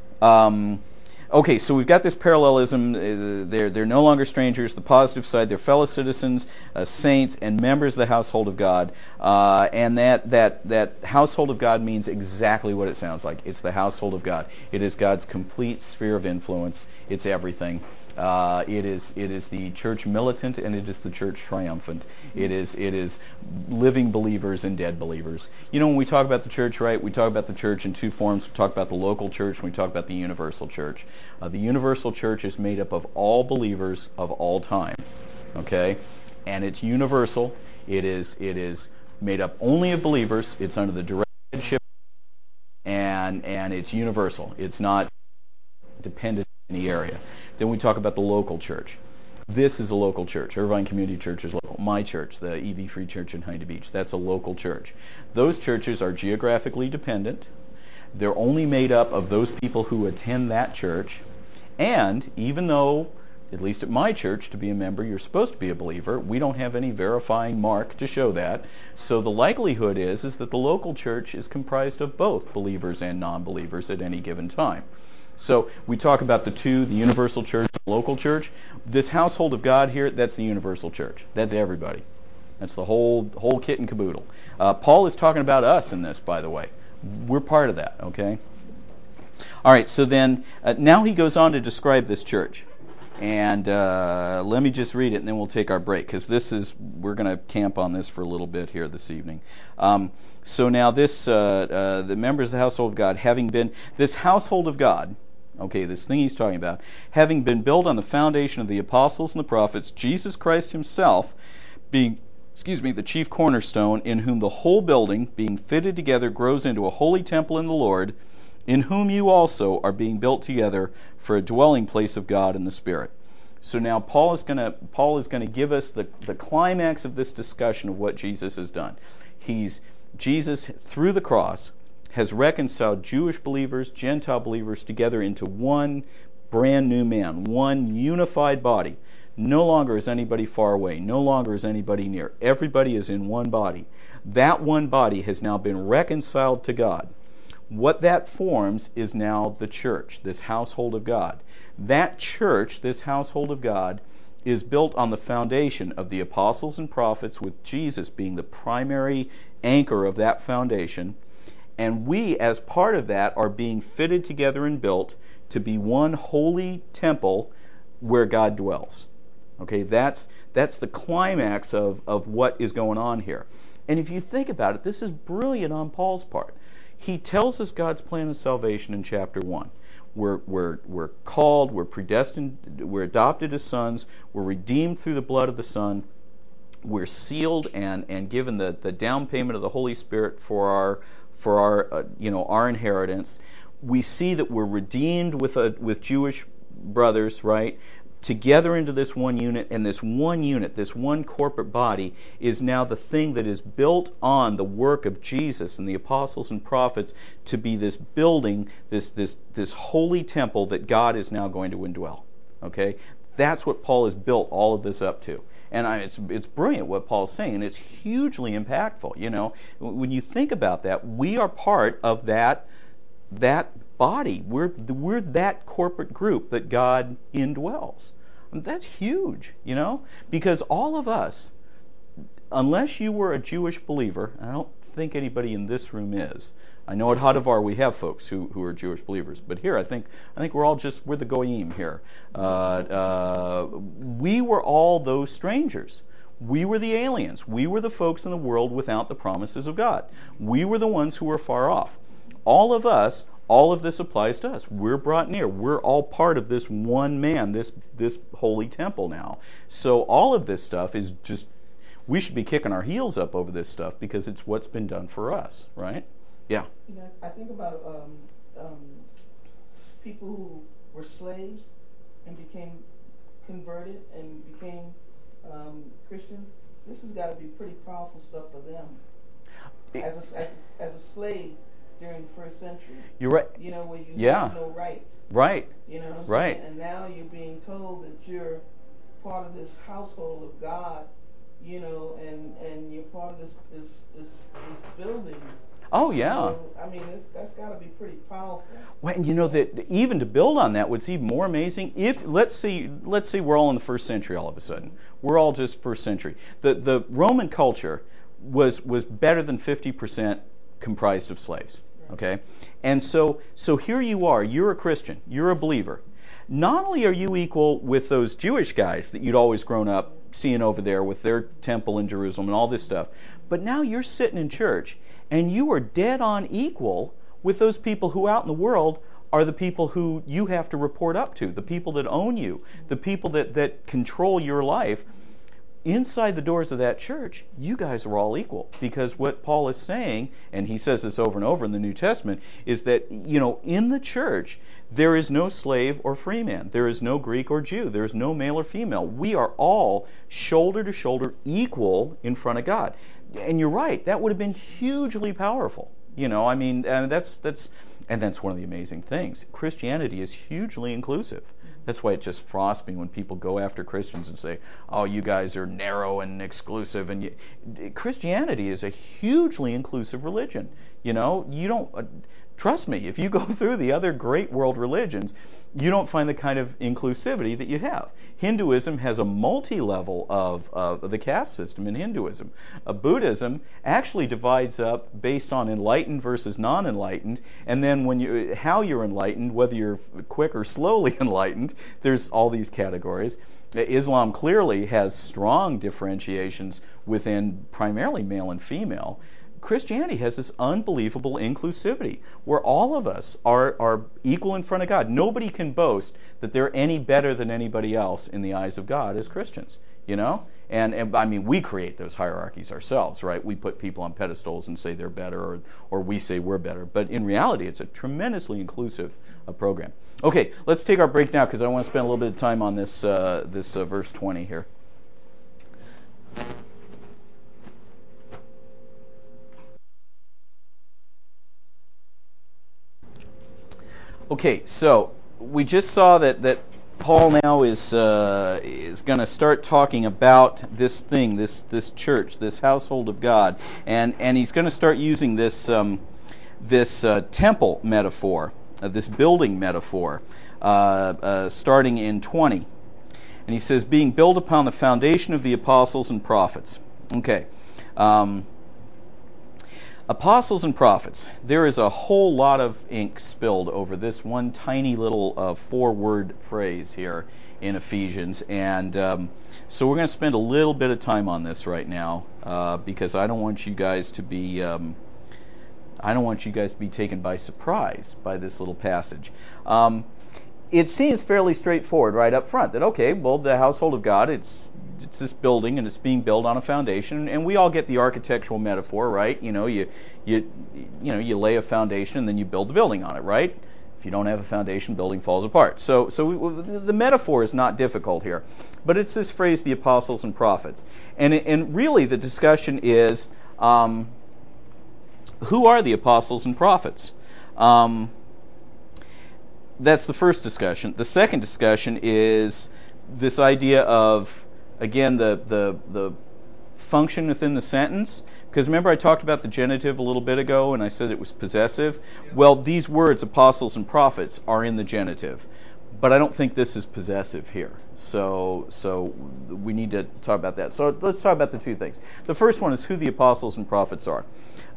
Okay, so we've got this parallelism. They're no longer strangers. The positive side, they're fellow citizens, saints, and members of the household of God. And that household of God means exactly what it sounds like. It's the household of God. It is God's complete sphere of influence. It's everything. It is the church militant and it is the church triumphant. It is living believers and dead believers. When we talk about the church, right, we talk about the church in two forms. We talk about the local church and we talk about the universal church. The universal church is made up of all believers of all time, okay? And it's universal. It is made up only of believers. It's under the direct headship, and it's universal. It's not dependent in any area. Then we talk about the local church. This is a local church. Irvine Community Church is local. My church, the EV Free Church in Huntington Beach, that's a local church. Those churches are geographically dependent. They're only made up of those people who attend that church. And even though, at least at my church, to be a member, you're supposed to be a believer, we don't have any verifying mark to show that. So the likelihood is that the local church is comprised of both believers and non-believers at any given time. So we talk about the universal church, the local church. This household of God here, that's the universal church. That's everybody. That's the whole kit and caboodle. Paul is talking about us in this, by the way. We're part of that, okay? All right, so then now he goes on to describe this church. And let me just read it, and then we'll take our break, because we're going to camp on this for a little bit here this evening. So now the members of the household of God, this household of God, okay, this thing he's talking about, having been built on the foundation of the apostles and the prophets, Jesus Christ himself being, the chief cornerstone, in whom the whole building, being fitted together, grows into a holy temple in the Lord, in whom you also are being built together for a dwelling place of God in the Spirit. So now Paul is going to give us the climax of this discussion of what Jesus has done. Jesus, through the cross, has reconciled Jewish believers, Gentile believers together into one brand new man, one unified body. No longer is anybody far away. No longer is anybody near. Everybody is in one body. That one body has now been reconciled to God. What that forms is now the church, this household of God. That church, this household of God, is built on the foundation of the apostles and prophets, with Jesus being the primary anchor of that foundation. And we, as part of that, are being fitted together and built to be one holy temple where God dwells. Okay, that's the climax of what is going on here. And if you think about it, this is brilliant on Paul's part. He tells us God's plan of salvation in chapter 1. We're called, we're predestined, we're adopted as sons, we're redeemed through the blood of the Son, we're sealed and given the down payment of the Holy Spirit for our inheritance. We see that we're redeemed with Jewish brothers, right? Together into this one unit, and this one unit, this one corporate body, is now the thing that is built on the work of Jesus and the apostles and prophets to be this building, this holy temple that God is now going to indwell. Okay, that's what Paul has built all of this up to, and it's brilliant what Paul's saying, and it's hugely impactful. When you think about that, we are part of that body. We're that corporate group that God indwells. And that's huge, because all of us, unless you were a Jewish believer, and I don't think anybody in this room is. I know at Hadavar we have folks who are Jewish believers, but here I think we're all we're the goyim here. We were all those strangers. We were the aliens. We were the folks in the world without the promises of God. We were the ones who were far off. All of us all of this applies to us. We're brought near. We're all part of this one man, this holy temple now. So all of this stuff is just, we should be kicking our heels up over this stuff because it's what's been done for us, right? Yeah. I think about people who were slaves and became converted and became Christians. This has got to be pretty powerful stuff for them. As a slave during the first century. You're right. Where you Yeah. have no rights. Right. You know what I'm Right. saying? And now you're being told that you're part of this household of God, and you're part of this building. Oh yeah. So, I mean, that's got to be pretty powerful. Well, that even to build on that, what's even more amazing, if let's see we're all in the first century all of a sudden. We're all just first century. The Roman culture was better than 50% comprised of slaves. Okay? And so here you are, you're a Christian, you're a believer. Not only are you equal with those Jewish guys that you'd always grown up seeing over there with their temple in Jerusalem and all this stuff, but now you're sitting in church and you are dead on equal with those people who out in the world are the people who you have to report up to, the people that own you, the people that control your life. Inside the doors of that church, you guys are all equal. Because what Paul is saying, and he says this over and over in the New Testament, is that, in the church, there is no slave or free man. There is no Greek or Jew. There is no male or female. We are all shoulder to shoulder equal in front of God. And you're right, that would have been hugely powerful. That's one of the amazing things. Christianity is hugely inclusive. That's why it just frosts me when people go after Christians and say, "Oh, you guys are narrow and exclusive." And Christianity is a hugely inclusive religion. You don't trust me. If you go through the other great world religions, you don't find the kind of inclusivity that you have. Hinduism has a multi-level of the caste system in Hinduism. Buddhism actually divides up based on enlightened versus non-enlightened, and then how you're enlightened, whether you're quick or slowly enlightened, there's all these categories. Islam clearly has strong differentiations within primarily male and female. Christianity has this unbelievable inclusivity where all of us are equal in front of God. Nobody can boast that they're any better than anybody else in the eyes of God as Christians, And I mean, we create those hierarchies ourselves, right? We put people on pedestals and say they're better, or we say we're better. But in reality, it's a tremendously inclusive program. Okay, let's take our break now because I want to spend a little bit of time on this verse 20 here. Okay, so we just saw that Paul now is going to start talking about this thing, this church, this household of God, and he's going to start using this temple metaphor, this building metaphor, starting in 20, and he says, "Being built upon the foundation of the apostles and prophets." Okay. Apostles and prophets. There is a whole lot of ink spilled over this one tiny little 4-word phrase here in Ephesians, and so we're going to spend a little bit of time on this right now because I don't want you guys to be taken by surprise by this little passage. It seems fairly straightforward right up front that, okay, well, the household of God, it's this building and it's being built on a foundation, and we all get the architectural metaphor, right? You lay a foundation and then you build the building on it, right? If you don't have a foundation, building falls apart. So the metaphor is not difficult here, but it's this phrase, the apostles and prophets, and really the discussion is, who are the apostles and prophets? That's the first discussion. The second discussion is this idea of, again, the function within the sentence. Because remember I talked about the genitive a little bit ago and I said it was possessive? Well, these words, apostles and prophets, are in the genitive. But I don't think this is possessive here. So we need to talk about that. So let's talk about the two things. The first one is who the apostles and prophets are.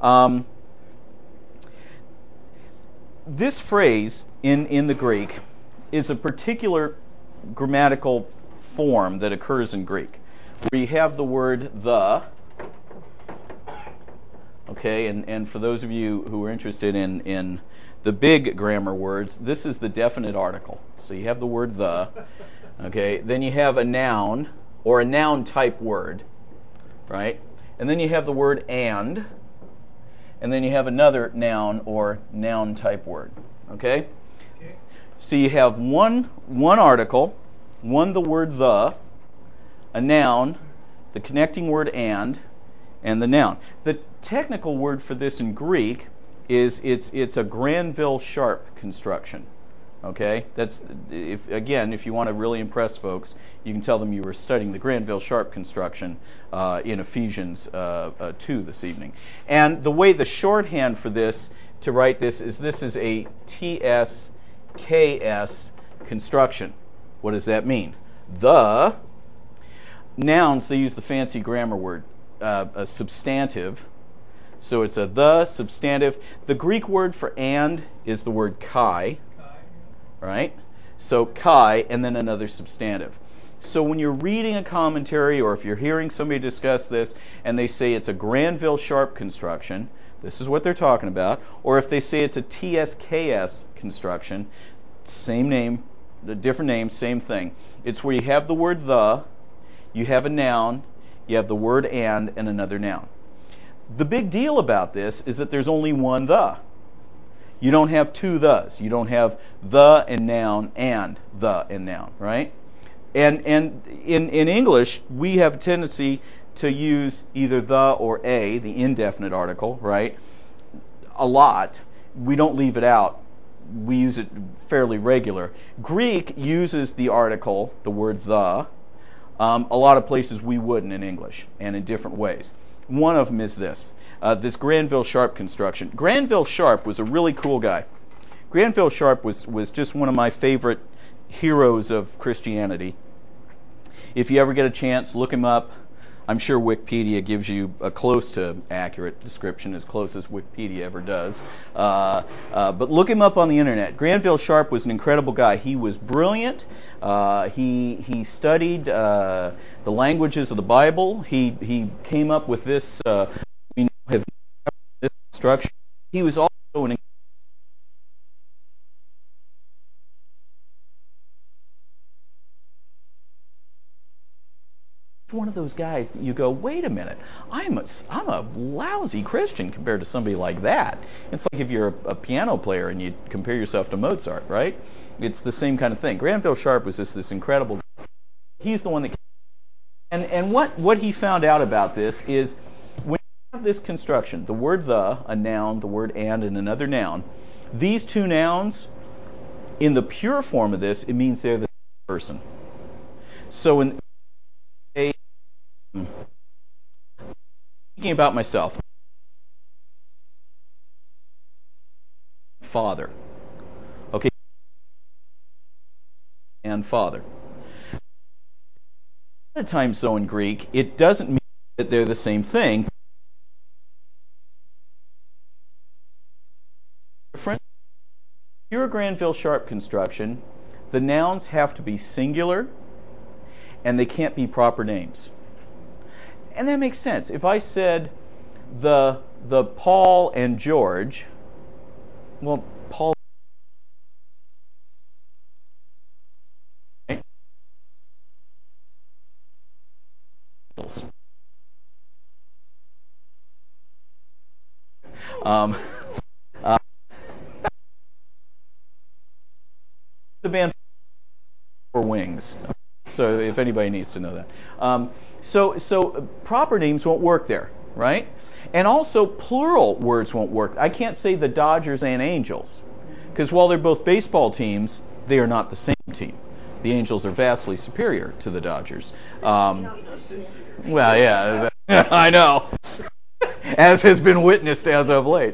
This phrase in the Greek is a particular grammatical form that occurs in Greek, where you have the word the, okay? And for those of you who are interested in the big grammar words, this is the definite article. So you have the word the, okay? Then you have a noun or a noun type word, right? And then you have the word and then you have another noun or noun type word, okay? So you have one article, the word the, a noun, the connecting word and the noun. The technical word for this in Greek is it's a Granville-Sharp construction. Okay, that's if you want to really impress folks, you can tell them you were studying the Granville-Sharp construction in Ephesians 2 this evening. And the way the shorthand for this to write this is a TSKS construction. What does that mean? The nouns, they use the fancy grammar word, a substantive. So it's a the substantive. The Greek word for and is the word kai, right? So kai and then another substantive. So when you're reading a commentary or if you're hearing somebody discuss this and they say it's a Granville-Sharp construction, this is what they're talking about. Or if they say it's a TSKS construction, same name, different name, same thing. It's where you have the word the, you have a noun, you have the word and another noun. The big deal about this is that there's only one the. You don't have two thes. You don't have the and noun and the and noun, right? And in English, we have a tendency to use either the or a, the indefinite article, right? A lot. We don't leave it out. We use it fairly regular. Greek uses the article, the word the. A lot of places we wouldn't in English, and in different ways. One of them is this Granville-Sharp construction. Granville-Sharp was a really cool guy. Granville-Sharp was just one of my favorite heroes of Christianity. If you ever get a chance, look him up. I'm sure Wikipedia gives you a close to accurate description, as close as Wikipedia ever does. But look him up on the internet. Granville-Sharp was an incredible guy. He was brilliant. He studied the languages of the Bible. He came up with this. We have this structure. He was also an one of those guys that you go, wait a minute, I'm a lousy Christian compared to somebody like that. It's like if you're a piano player and you compare yourself to Mozart, right? It's the same kind of thing. Granville-Sharp was just this incredible. He's the one that. And what he found out about this is when you have this construction, the word the, a noun, the word and another noun, these two nouns, in the pure form of this, it means they're the same person. So in thinking about myself, father, okay, and father. A lot of times, so in Greek, it doesn't mean that they're the same thing. Different. Pure Granville-Sharp construction, the nouns have to be singular, and they can't be proper names. And that makes sense. If I said the Paul and George, well, Paul. Um, the band Four Wings. So if anybody needs to know that. So proper names won't work there, right? And also plural words won't work. I can't say the Dodgers and Angels, because while they're both baseball teams, they are not the same team. The Angels are vastly superior to the Dodgers. Well, yeah, I know, as has been witnessed as of late.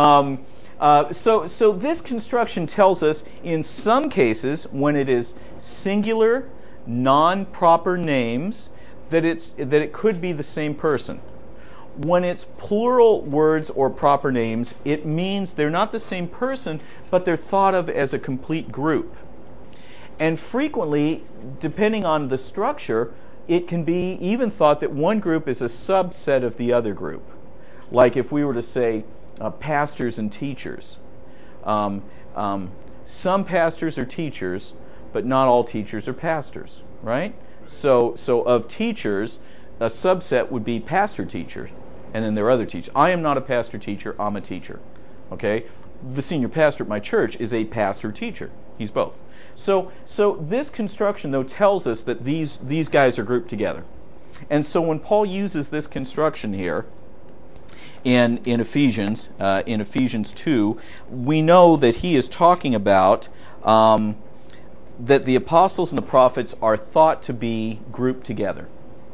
So this construction tells us in some cases when it is singular, non-proper names, that it could be the same person. When it's plural words or proper names, it means they're not the same person, but they're thought of as a complete group. And frequently, depending on the structure, it can be even thought that one group is a subset of the other group. Like if we were to say pastors and teachers. Um, some pastors are teachers, but not all teachers are pastors, right? So of teachers, a subset would be pastor-teacher, and then there are other teachers. I am not a pastor-teacher, I'm a teacher, okay? The senior pastor at my church is a pastor-teacher. He's both. So this construction, though, tells us that these guys are grouped together. And so when Paul uses this construction here, in Ephesians 2, we know that he is talking about that the apostles and the prophets are thought to be grouped together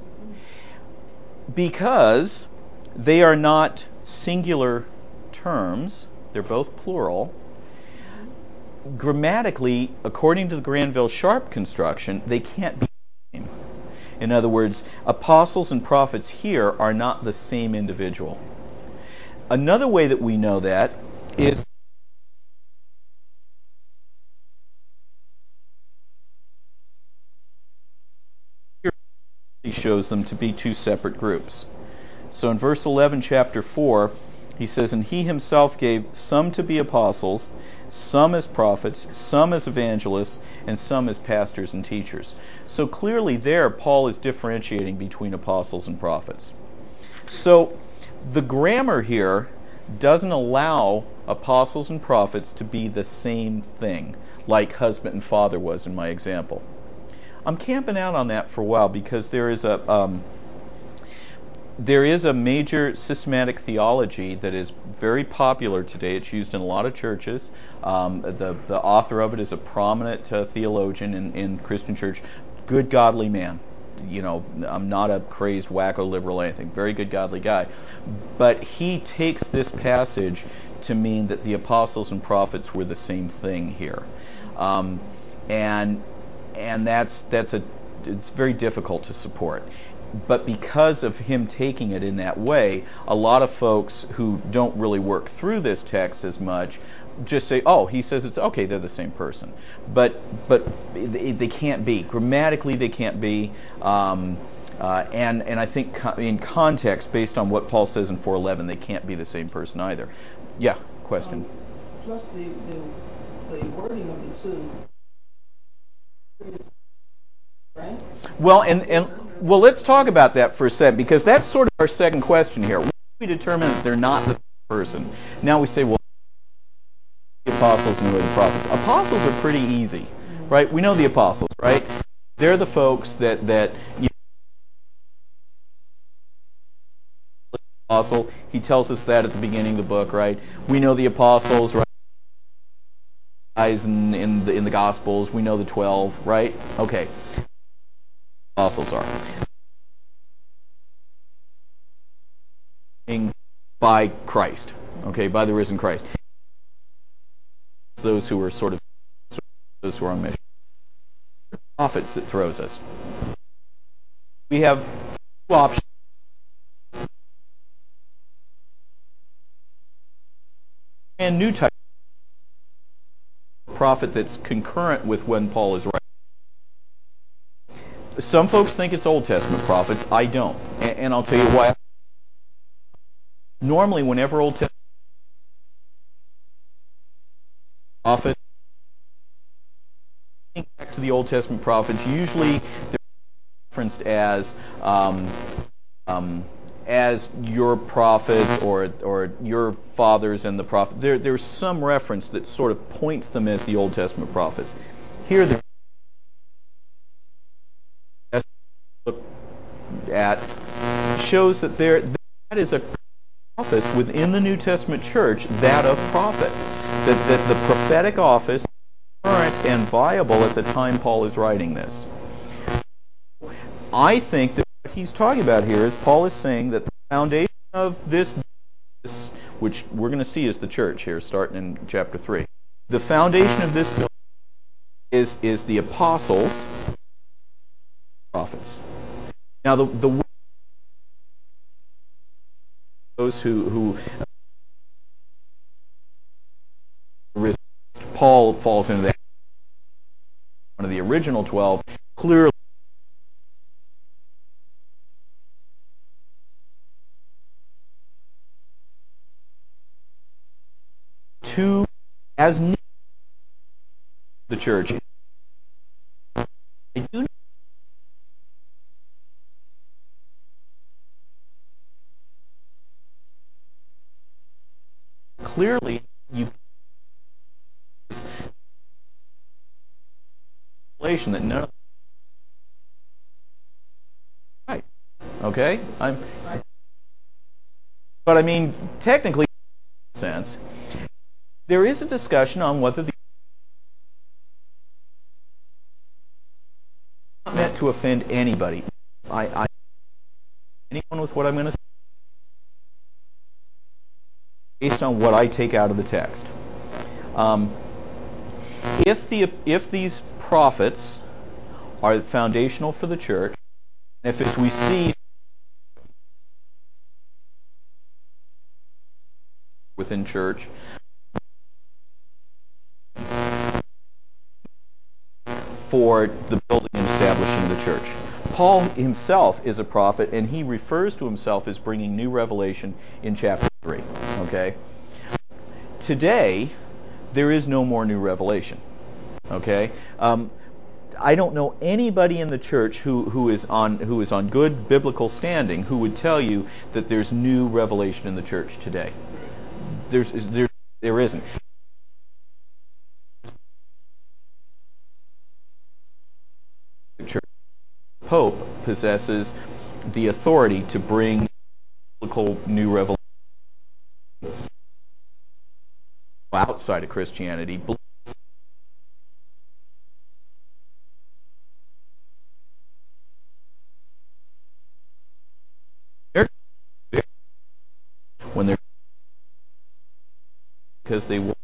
because they are not singular terms, they're both plural. Grammatically, according to the Granville-Sharp construction, they can't be the same. In other words, apostles and prophets here are not the same individual. Another way that we know that is he shows them to be two separate groups. So in verse 11, chapter 4, he says, "And he himself gave some to be apostles, some as prophets, some as evangelists, and some as pastors and teachers." So clearly there, Paul is differentiating between apostles and prophets. So the grammar here doesn't allow apostles and prophets to be the same thing, like husband and father was in my example. I'm camping out on that for a while because there is a major systematic theology that is very popular today. It's used in a lot of churches. The author of it is a prominent theologian in Christian church, good godly man. You know, I'm not a crazed wacko liberal or anything. Very good godly guy. But he takes this passage to mean that the apostles and prophets were the same thing here. And it's very difficult to support. But because of him taking it in that way, a lot of folks who don't really work through this text as much just say, "Oh, he says it's okay, they're the same person." But they can't be. Grammatically, they can't be. And I think in context, based on what Paul says in 4:11, they can't be the same person either. Yeah, question. Plus the wording of the two. Right? Well, let's talk about that for a second, because that's sort of our second question here. We determine that they're not the same person. Now we say, well, the apostles and who are the prophets. Apostles are pretty easy, right? We know the apostles, right? They're the folks that apostle. He tells us that at the beginning of the book, right? We know the apostles, right? Guys in the Gospels. We know the 12, right? Okay. Apostles are by Christ, okay, by the risen Christ. Those who are sort of those who are on mission. Prophets that throws us. We have two options. And New Testament prophet that's concurrent with when Paul is writing. Some folks think it's Old Testament prophets. I don't, and I'll tell you why. Normally, whenever Old Testament prophet, think back to the Old Testament prophets, usually they're referenced as your prophets or your fathers and the prophet. There's some reference that sort of points them as the Old Testament prophets. Here, the look at shows that that is a office within the New Testament church, that of prophet. That the prophetic office is current and viable at the time Paul is writing this. I think that what he's talking about here is Paul is saying that the foundation of this, which we're going to see is the church here, starting in chapter 3. The foundation of this building is the apostles, prophets. Now, the those who Paul falls into that, one of the original 12, clearly to as near the church. I do clearly you relation that none of right. Okay? But I mean, technically, in a sense, there is a discussion on whether the not meant to offend anybody. Anyone with what I'm going to say based on what I take out of the text. Um, if these prophets are foundational for the church, if as we see within church, for the building and establishing of the church. Paul himself is a prophet, and he refers to himself as bringing new revelation in chapter 3. Okay? Today, there is no more new revelation. Okay? I don't know anybody in the church who is on good biblical standing who would tell you that there's new revelation in the church today. There isn't. The church Pope possesses the authority to bring biblical new revelation outside of Christianity. When they're because they will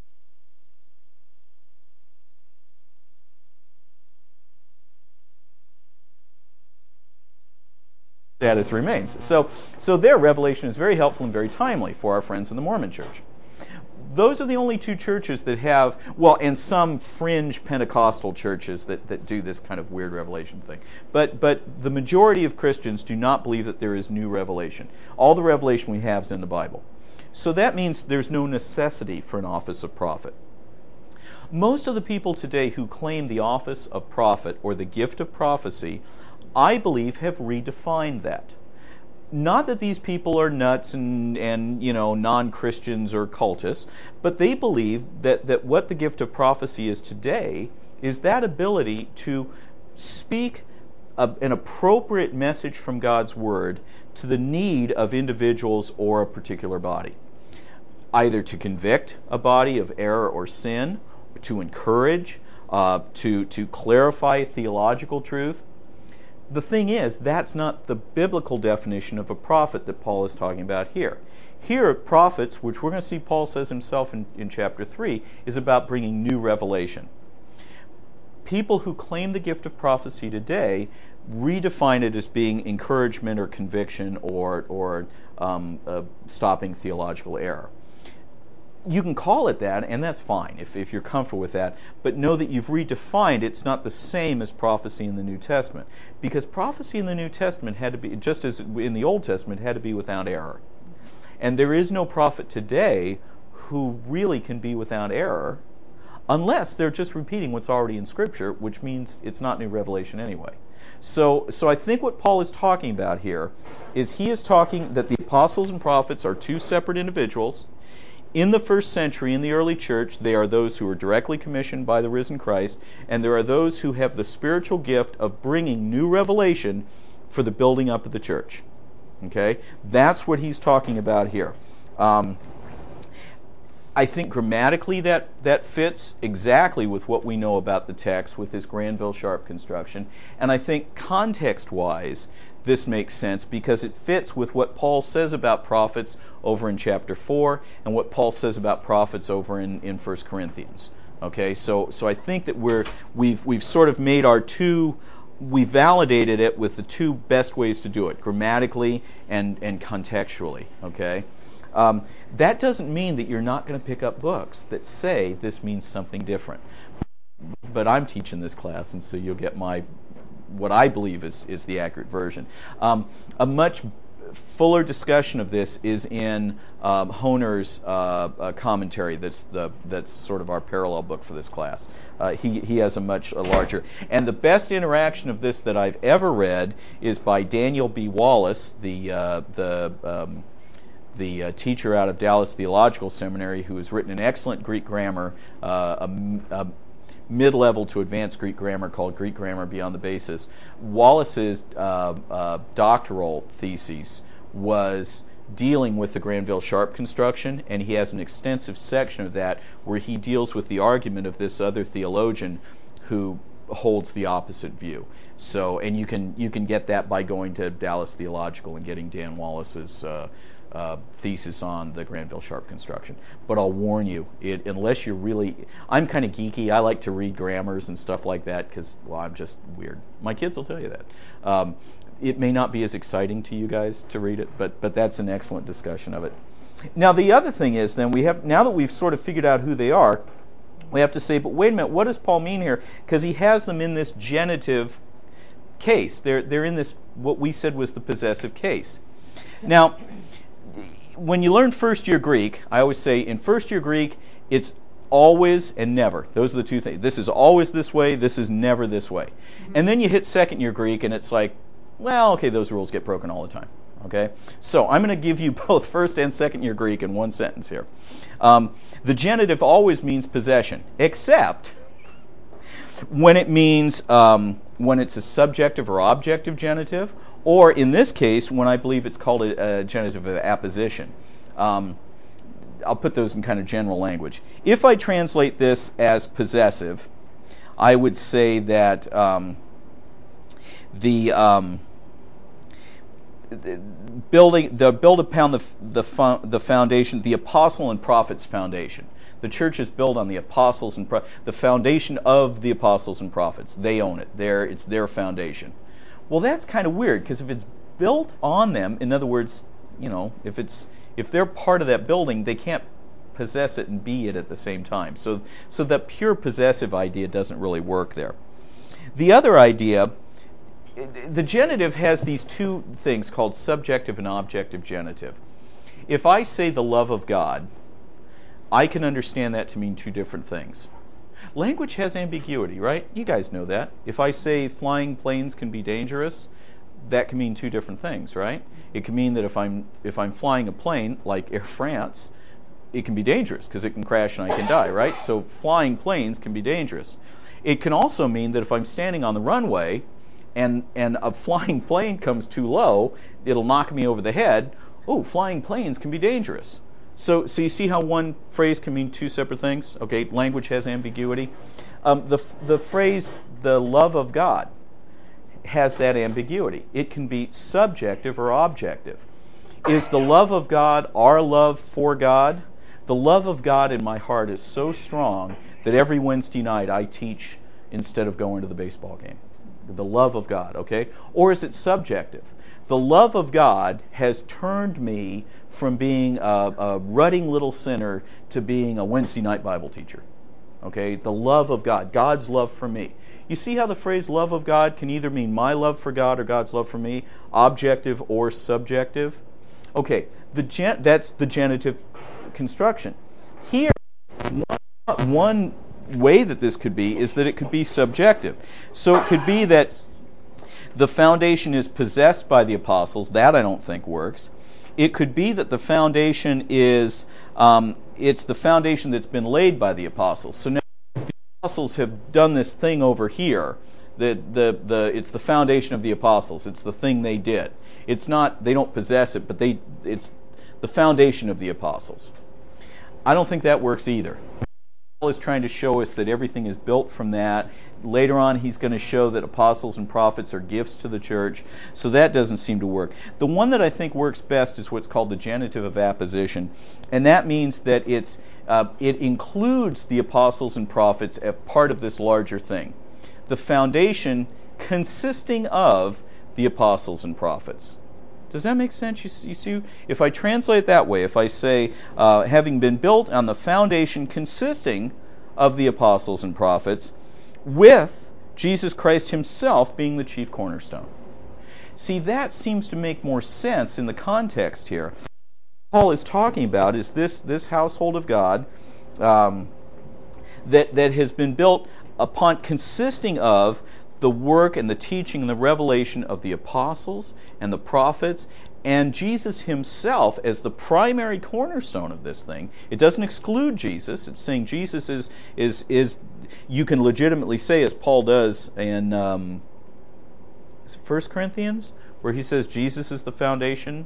status remains. So their revelation is very helpful and very timely for our friends in the Mormon Church. Those are the only two churches that have, well, and some fringe Pentecostal churches that do this kind of weird revelation thing. But the majority of Christians do not believe that there is new revelation. All the revelation we have is in the Bible. So that means there's no necessity for an office of prophet. Most of the people today who claim the office of prophet or the gift of prophecy, I believe, have redefined that. Not that these people are nuts and non-Christians or cultists, but they believe that what the gift of prophecy is today is that ability to speak an appropriate message from God's Word to the need of individuals or a particular body. Either to convict a body of error or sin, to encourage, to clarify theological truth. The thing is, that's not the biblical definition of a prophet that Paul is talking about here. Here, prophets, which we're going to see Paul says himself in chapter 3, is about bringing new revelation. People who claim the gift of prophecy today redefine it as being encouragement or conviction or stopping theological error. You can call it that, and that's fine if you're comfortable with that, but know that you've redefined it's not the same as prophecy in the New Testament. Because prophecy in the New Testament had to be, just as in the Old Testament, had to be without error. And there is no prophet today who really can be without error, unless they're just repeating what's already in Scripture, which means it's not new revelation anyway. So I think what Paul is talking about here is he is talking that the apostles and prophets are two separate individuals. In the first century, in the early church, they are those who are directly commissioned by the risen Christ, and there are those who have the spiritual gift of bringing new revelation for the building up of the church. Okay? That's what he's talking about here. I think grammatically that fits exactly with what we know about the text with his Granville Sharp construction. And I think context-wise, this makes sense because it fits with what Paul says about prophets over in chapter 4 and what Paul says about prophets over in 1 Corinthians. Okay, so I think that we've sort of made we validated it with the two best ways to do it, grammatically and contextually. Okay. That doesn't mean that you're not going to pick up books that say this means something different. But I'm teaching this class, and so you'll get what I believe is the accurate version. A much fuller discussion of this is in Honer's commentary. That's sort of our parallel book for this class. He has a much larger. And the best interaction of this that I've ever read is by Daniel B. Wallace, the teacher out of Dallas Theological Seminary, who has written an excellent Greek grammar, a mid-level to advanced Greek grammar called Greek Grammar Beyond the Basis. Wallace's doctoral thesis was dealing with the Granville-Sharp construction, and he has an extensive section of that where he deals with the argument of this other theologian who holds the opposite view. So, and you can get that by going to Dallas Theological and getting Dan Wallace's thesis on the Granville-Sharp construction. But I'll warn you, unless you're really... I'm kind of geeky. I like to read grammars and stuff like that because, well, I'm just weird. My kids will tell you that. It may not be as exciting to you guys to read it, but that's an excellent discussion of it. Now, the other thing is, then, now that we've sort of figured out who they are, we have to say, but wait a minute, what does Paul mean here? Because he has them in this genitive case. They're in this, what we said was the possessive case. Now, when you learn first-year Greek, I always say in first-year Greek, it's always and never. Those are the two things. This is always this way, this is never this way. And then you hit second-year Greek, and it's like, well, okay, those rules get broken all the time. Okay? So I'm going to give you both first and second-year Greek in one sentence here. The genitive always means possession, except when it means, when it's a subjective or objective genitive, or in this case, when I believe it's called a genitive of apposition. I'll put those in kind of general language. If I translate this as possessive, I would say that build upon the foundation, the apostle and prophets foundation. The church is built on the apostles and the foundation of the apostles and prophets. They own it. It's their foundation. Well, that's kind of weird because if it's built on them, in other words, if they're part of that building, they can't possess it and be it at the same time. So that pure possessive idea doesn't really work there. The other idea, the genitive has these two things called subjective and objective genitive. If I say the love of God, I can understand that to mean two different things. Language has ambiguity, right? You guys know that. If I say flying planes can be dangerous, that can mean two different things, right? It can mean that if I'm flying a plane like Air France, it can be dangerous because it can crash and I can die, right? So flying planes can be dangerous. It can also mean that if I'm standing on the runway and a flying plane comes too low, it'll knock me over the head. Oh, flying planes can be dangerous. So you see how one phrase can mean two separate things? Okay, language has ambiguity. The phrase, the love of God, has that ambiguity. It can be subjective or objective. Is the love of God our love for God? The love of God in my heart is so strong that every Wednesday night I teach instead of going to the baseball game. The love of God, okay? Or is it subjective? The love of God has turned me from being a rutting little sinner to being a Wednesday night Bible teacher. Okay? The love of God, God's love for me. You see how the phrase love of God can either mean my love for God or God's love for me, objective or subjective? Okay, that's the genitive construction. Here, one way that this could be is that it could be subjective. So it could be that the foundation is possessed by the apostles. That I don't think works. It could be that the foundation is it's the foundation that's been laid by the apostles. So now the apostles have done this thing over here. It's the foundation of the apostles. It's the thing they did. It's not, they don't possess it, but it's the foundation of the apostles. I don't think that works either. Paul is trying to show us that everything is built from that. Later on, he's going to show that apostles and prophets are gifts to the church. So that doesn't seem to work. The one that I think works best is what's called the genitive of apposition. And that means that it includes the apostles and prophets as part of this larger thing. The foundation consisting of the apostles and prophets. Does that make sense? You see, if I translate it that way, if I say, having been built on the foundation consisting of the apostles and prophets, with Jesus Christ himself being the chief cornerstone. See, that seems to make more sense in the context here. Paul is talking about is this household of God that has been built upon consisting of the work and the teaching and the revelation of the apostles and the prophets and Jesus himself as the primary cornerstone of this thing. It doesn't exclude Jesus. It's saying Jesus is you can legitimately say, as Paul does in is it 1 Corinthians, where he says Jesus is the foundation.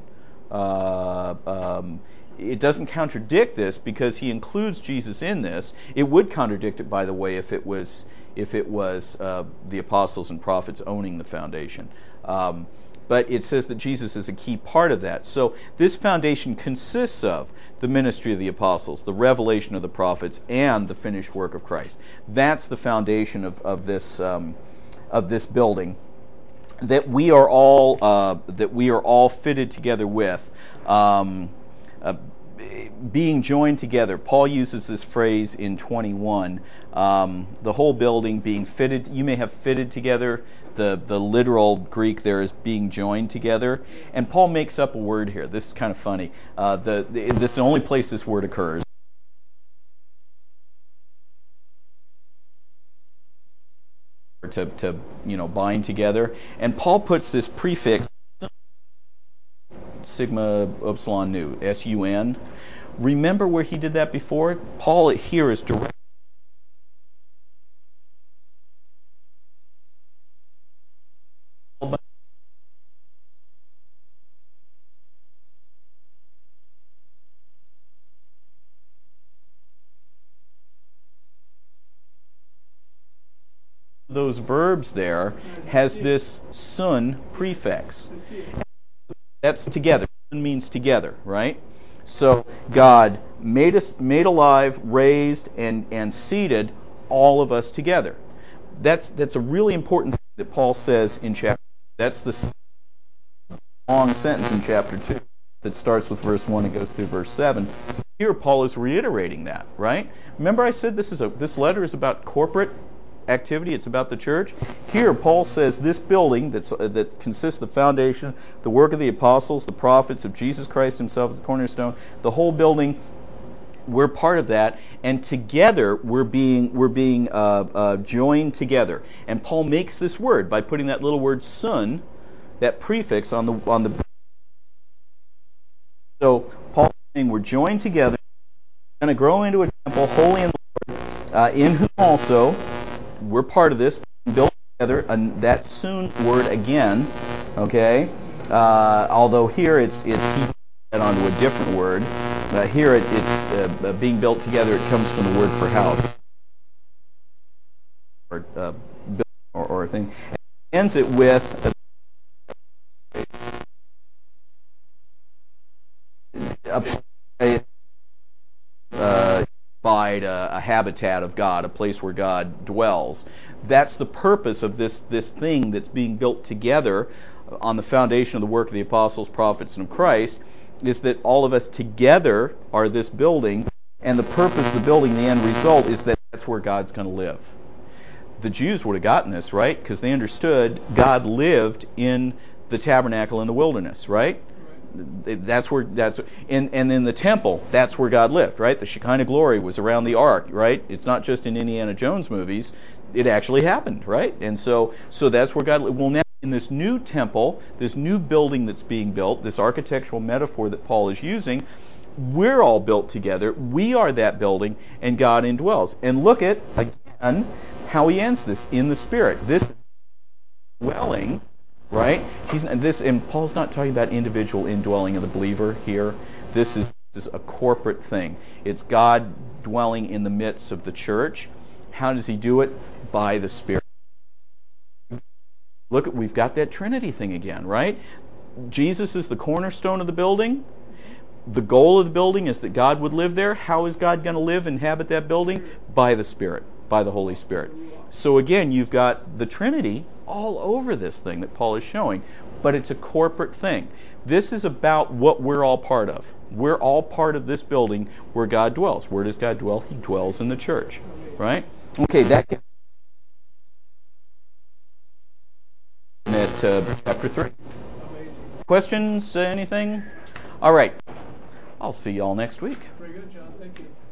It doesn't contradict this because he includes Jesus in this. It would contradict it, by the way, if it was the apostles and prophets owning the foundation. But it says that Jesus is a key part of that. So this foundation consists of the ministry of the apostles, the revelation of the prophets, and the finished work of Christ. That's the foundation of this building that we are all fitted together with. Being joined together. Paul uses this phrase in 21. The whole building being fitted. You may have fitted together. The literal Greek there is being joined together. And Paul makes up a word here. This is kind of funny. This is the only place this word occurs. To bind together. And Paul puts this prefix sigma upsilon nu, S-U-N. Remember where he did that before? Paul here is direct. Those verbs there has this sun prefix. That's together. Sun means together, right? So God made us, made alive, raised, and seated all of us together. That's a really important thing that Paul says in chapter. That's the long sentence in chapter 2 that starts with verse 1 and goes through verse 7. Here Paul is reiterating that, right? Remember I said this letter is about corporate activity, it's about the church. Here Paul says this building that consists of the foundation, the work of the apostles, the prophets, of Jesus Christ himself as the cornerstone, the whole building, we're part of that, and together we're being joined together. And Paul makes this word by putting that little word sun, that prefix on the. So Paul is saying we're joined together, going to grow into a temple holy in the Lord, in whom also we're part of this, built together. And that soon word again, okay. Although here it's he onto a different word. Here it's being built together. It comes from the word for house or building or a thing. And it ends it with a habitat of God, a place where God dwells. That's the purpose of this thing that's being built together on the foundation of the work of the apostles, prophets, and of Christ, is that all of us together are this building, and the purpose of the building, the end result, is that that's where God's going to live. The Jews would have gotten this, right? Because they understood God lived in the tabernacle in the wilderness, right? And in the temple, that's where God lived, right? The Shekinah glory was around the ark, right? It's not just in Indiana Jones movies. It actually happened, right? And so that's where God lived. Well, now in this new temple, this new building that's being built, this architectural metaphor that Paul is using, we're all built together. We are that building, and God indwells. And look at, again, how he ends this in the Spirit. This dwelling, right? And Paul's not talking about individual indwelling of the believer here. This is a corporate thing. It's God dwelling in the midst of the church. How does he do it? By the Spirit. Look, we've got that Trinity thing again, right? Jesus is the cornerstone of the building. The goal of the building is that God would live there. How is God going to live, inhabit that building? By the Spirit, by the Holy Spirit. So again, you've got the Trinity all over this thing that Paul is showing, but it's a corporate thing. This is about what we're all part of. We're all part of this building where God dwells. Where does God dwell? He dwells in the church, right? Okay, that gets to chapter 3. Amazing. Questions? Anything? All right. I'll see you all next week. Very good, John. Thank you.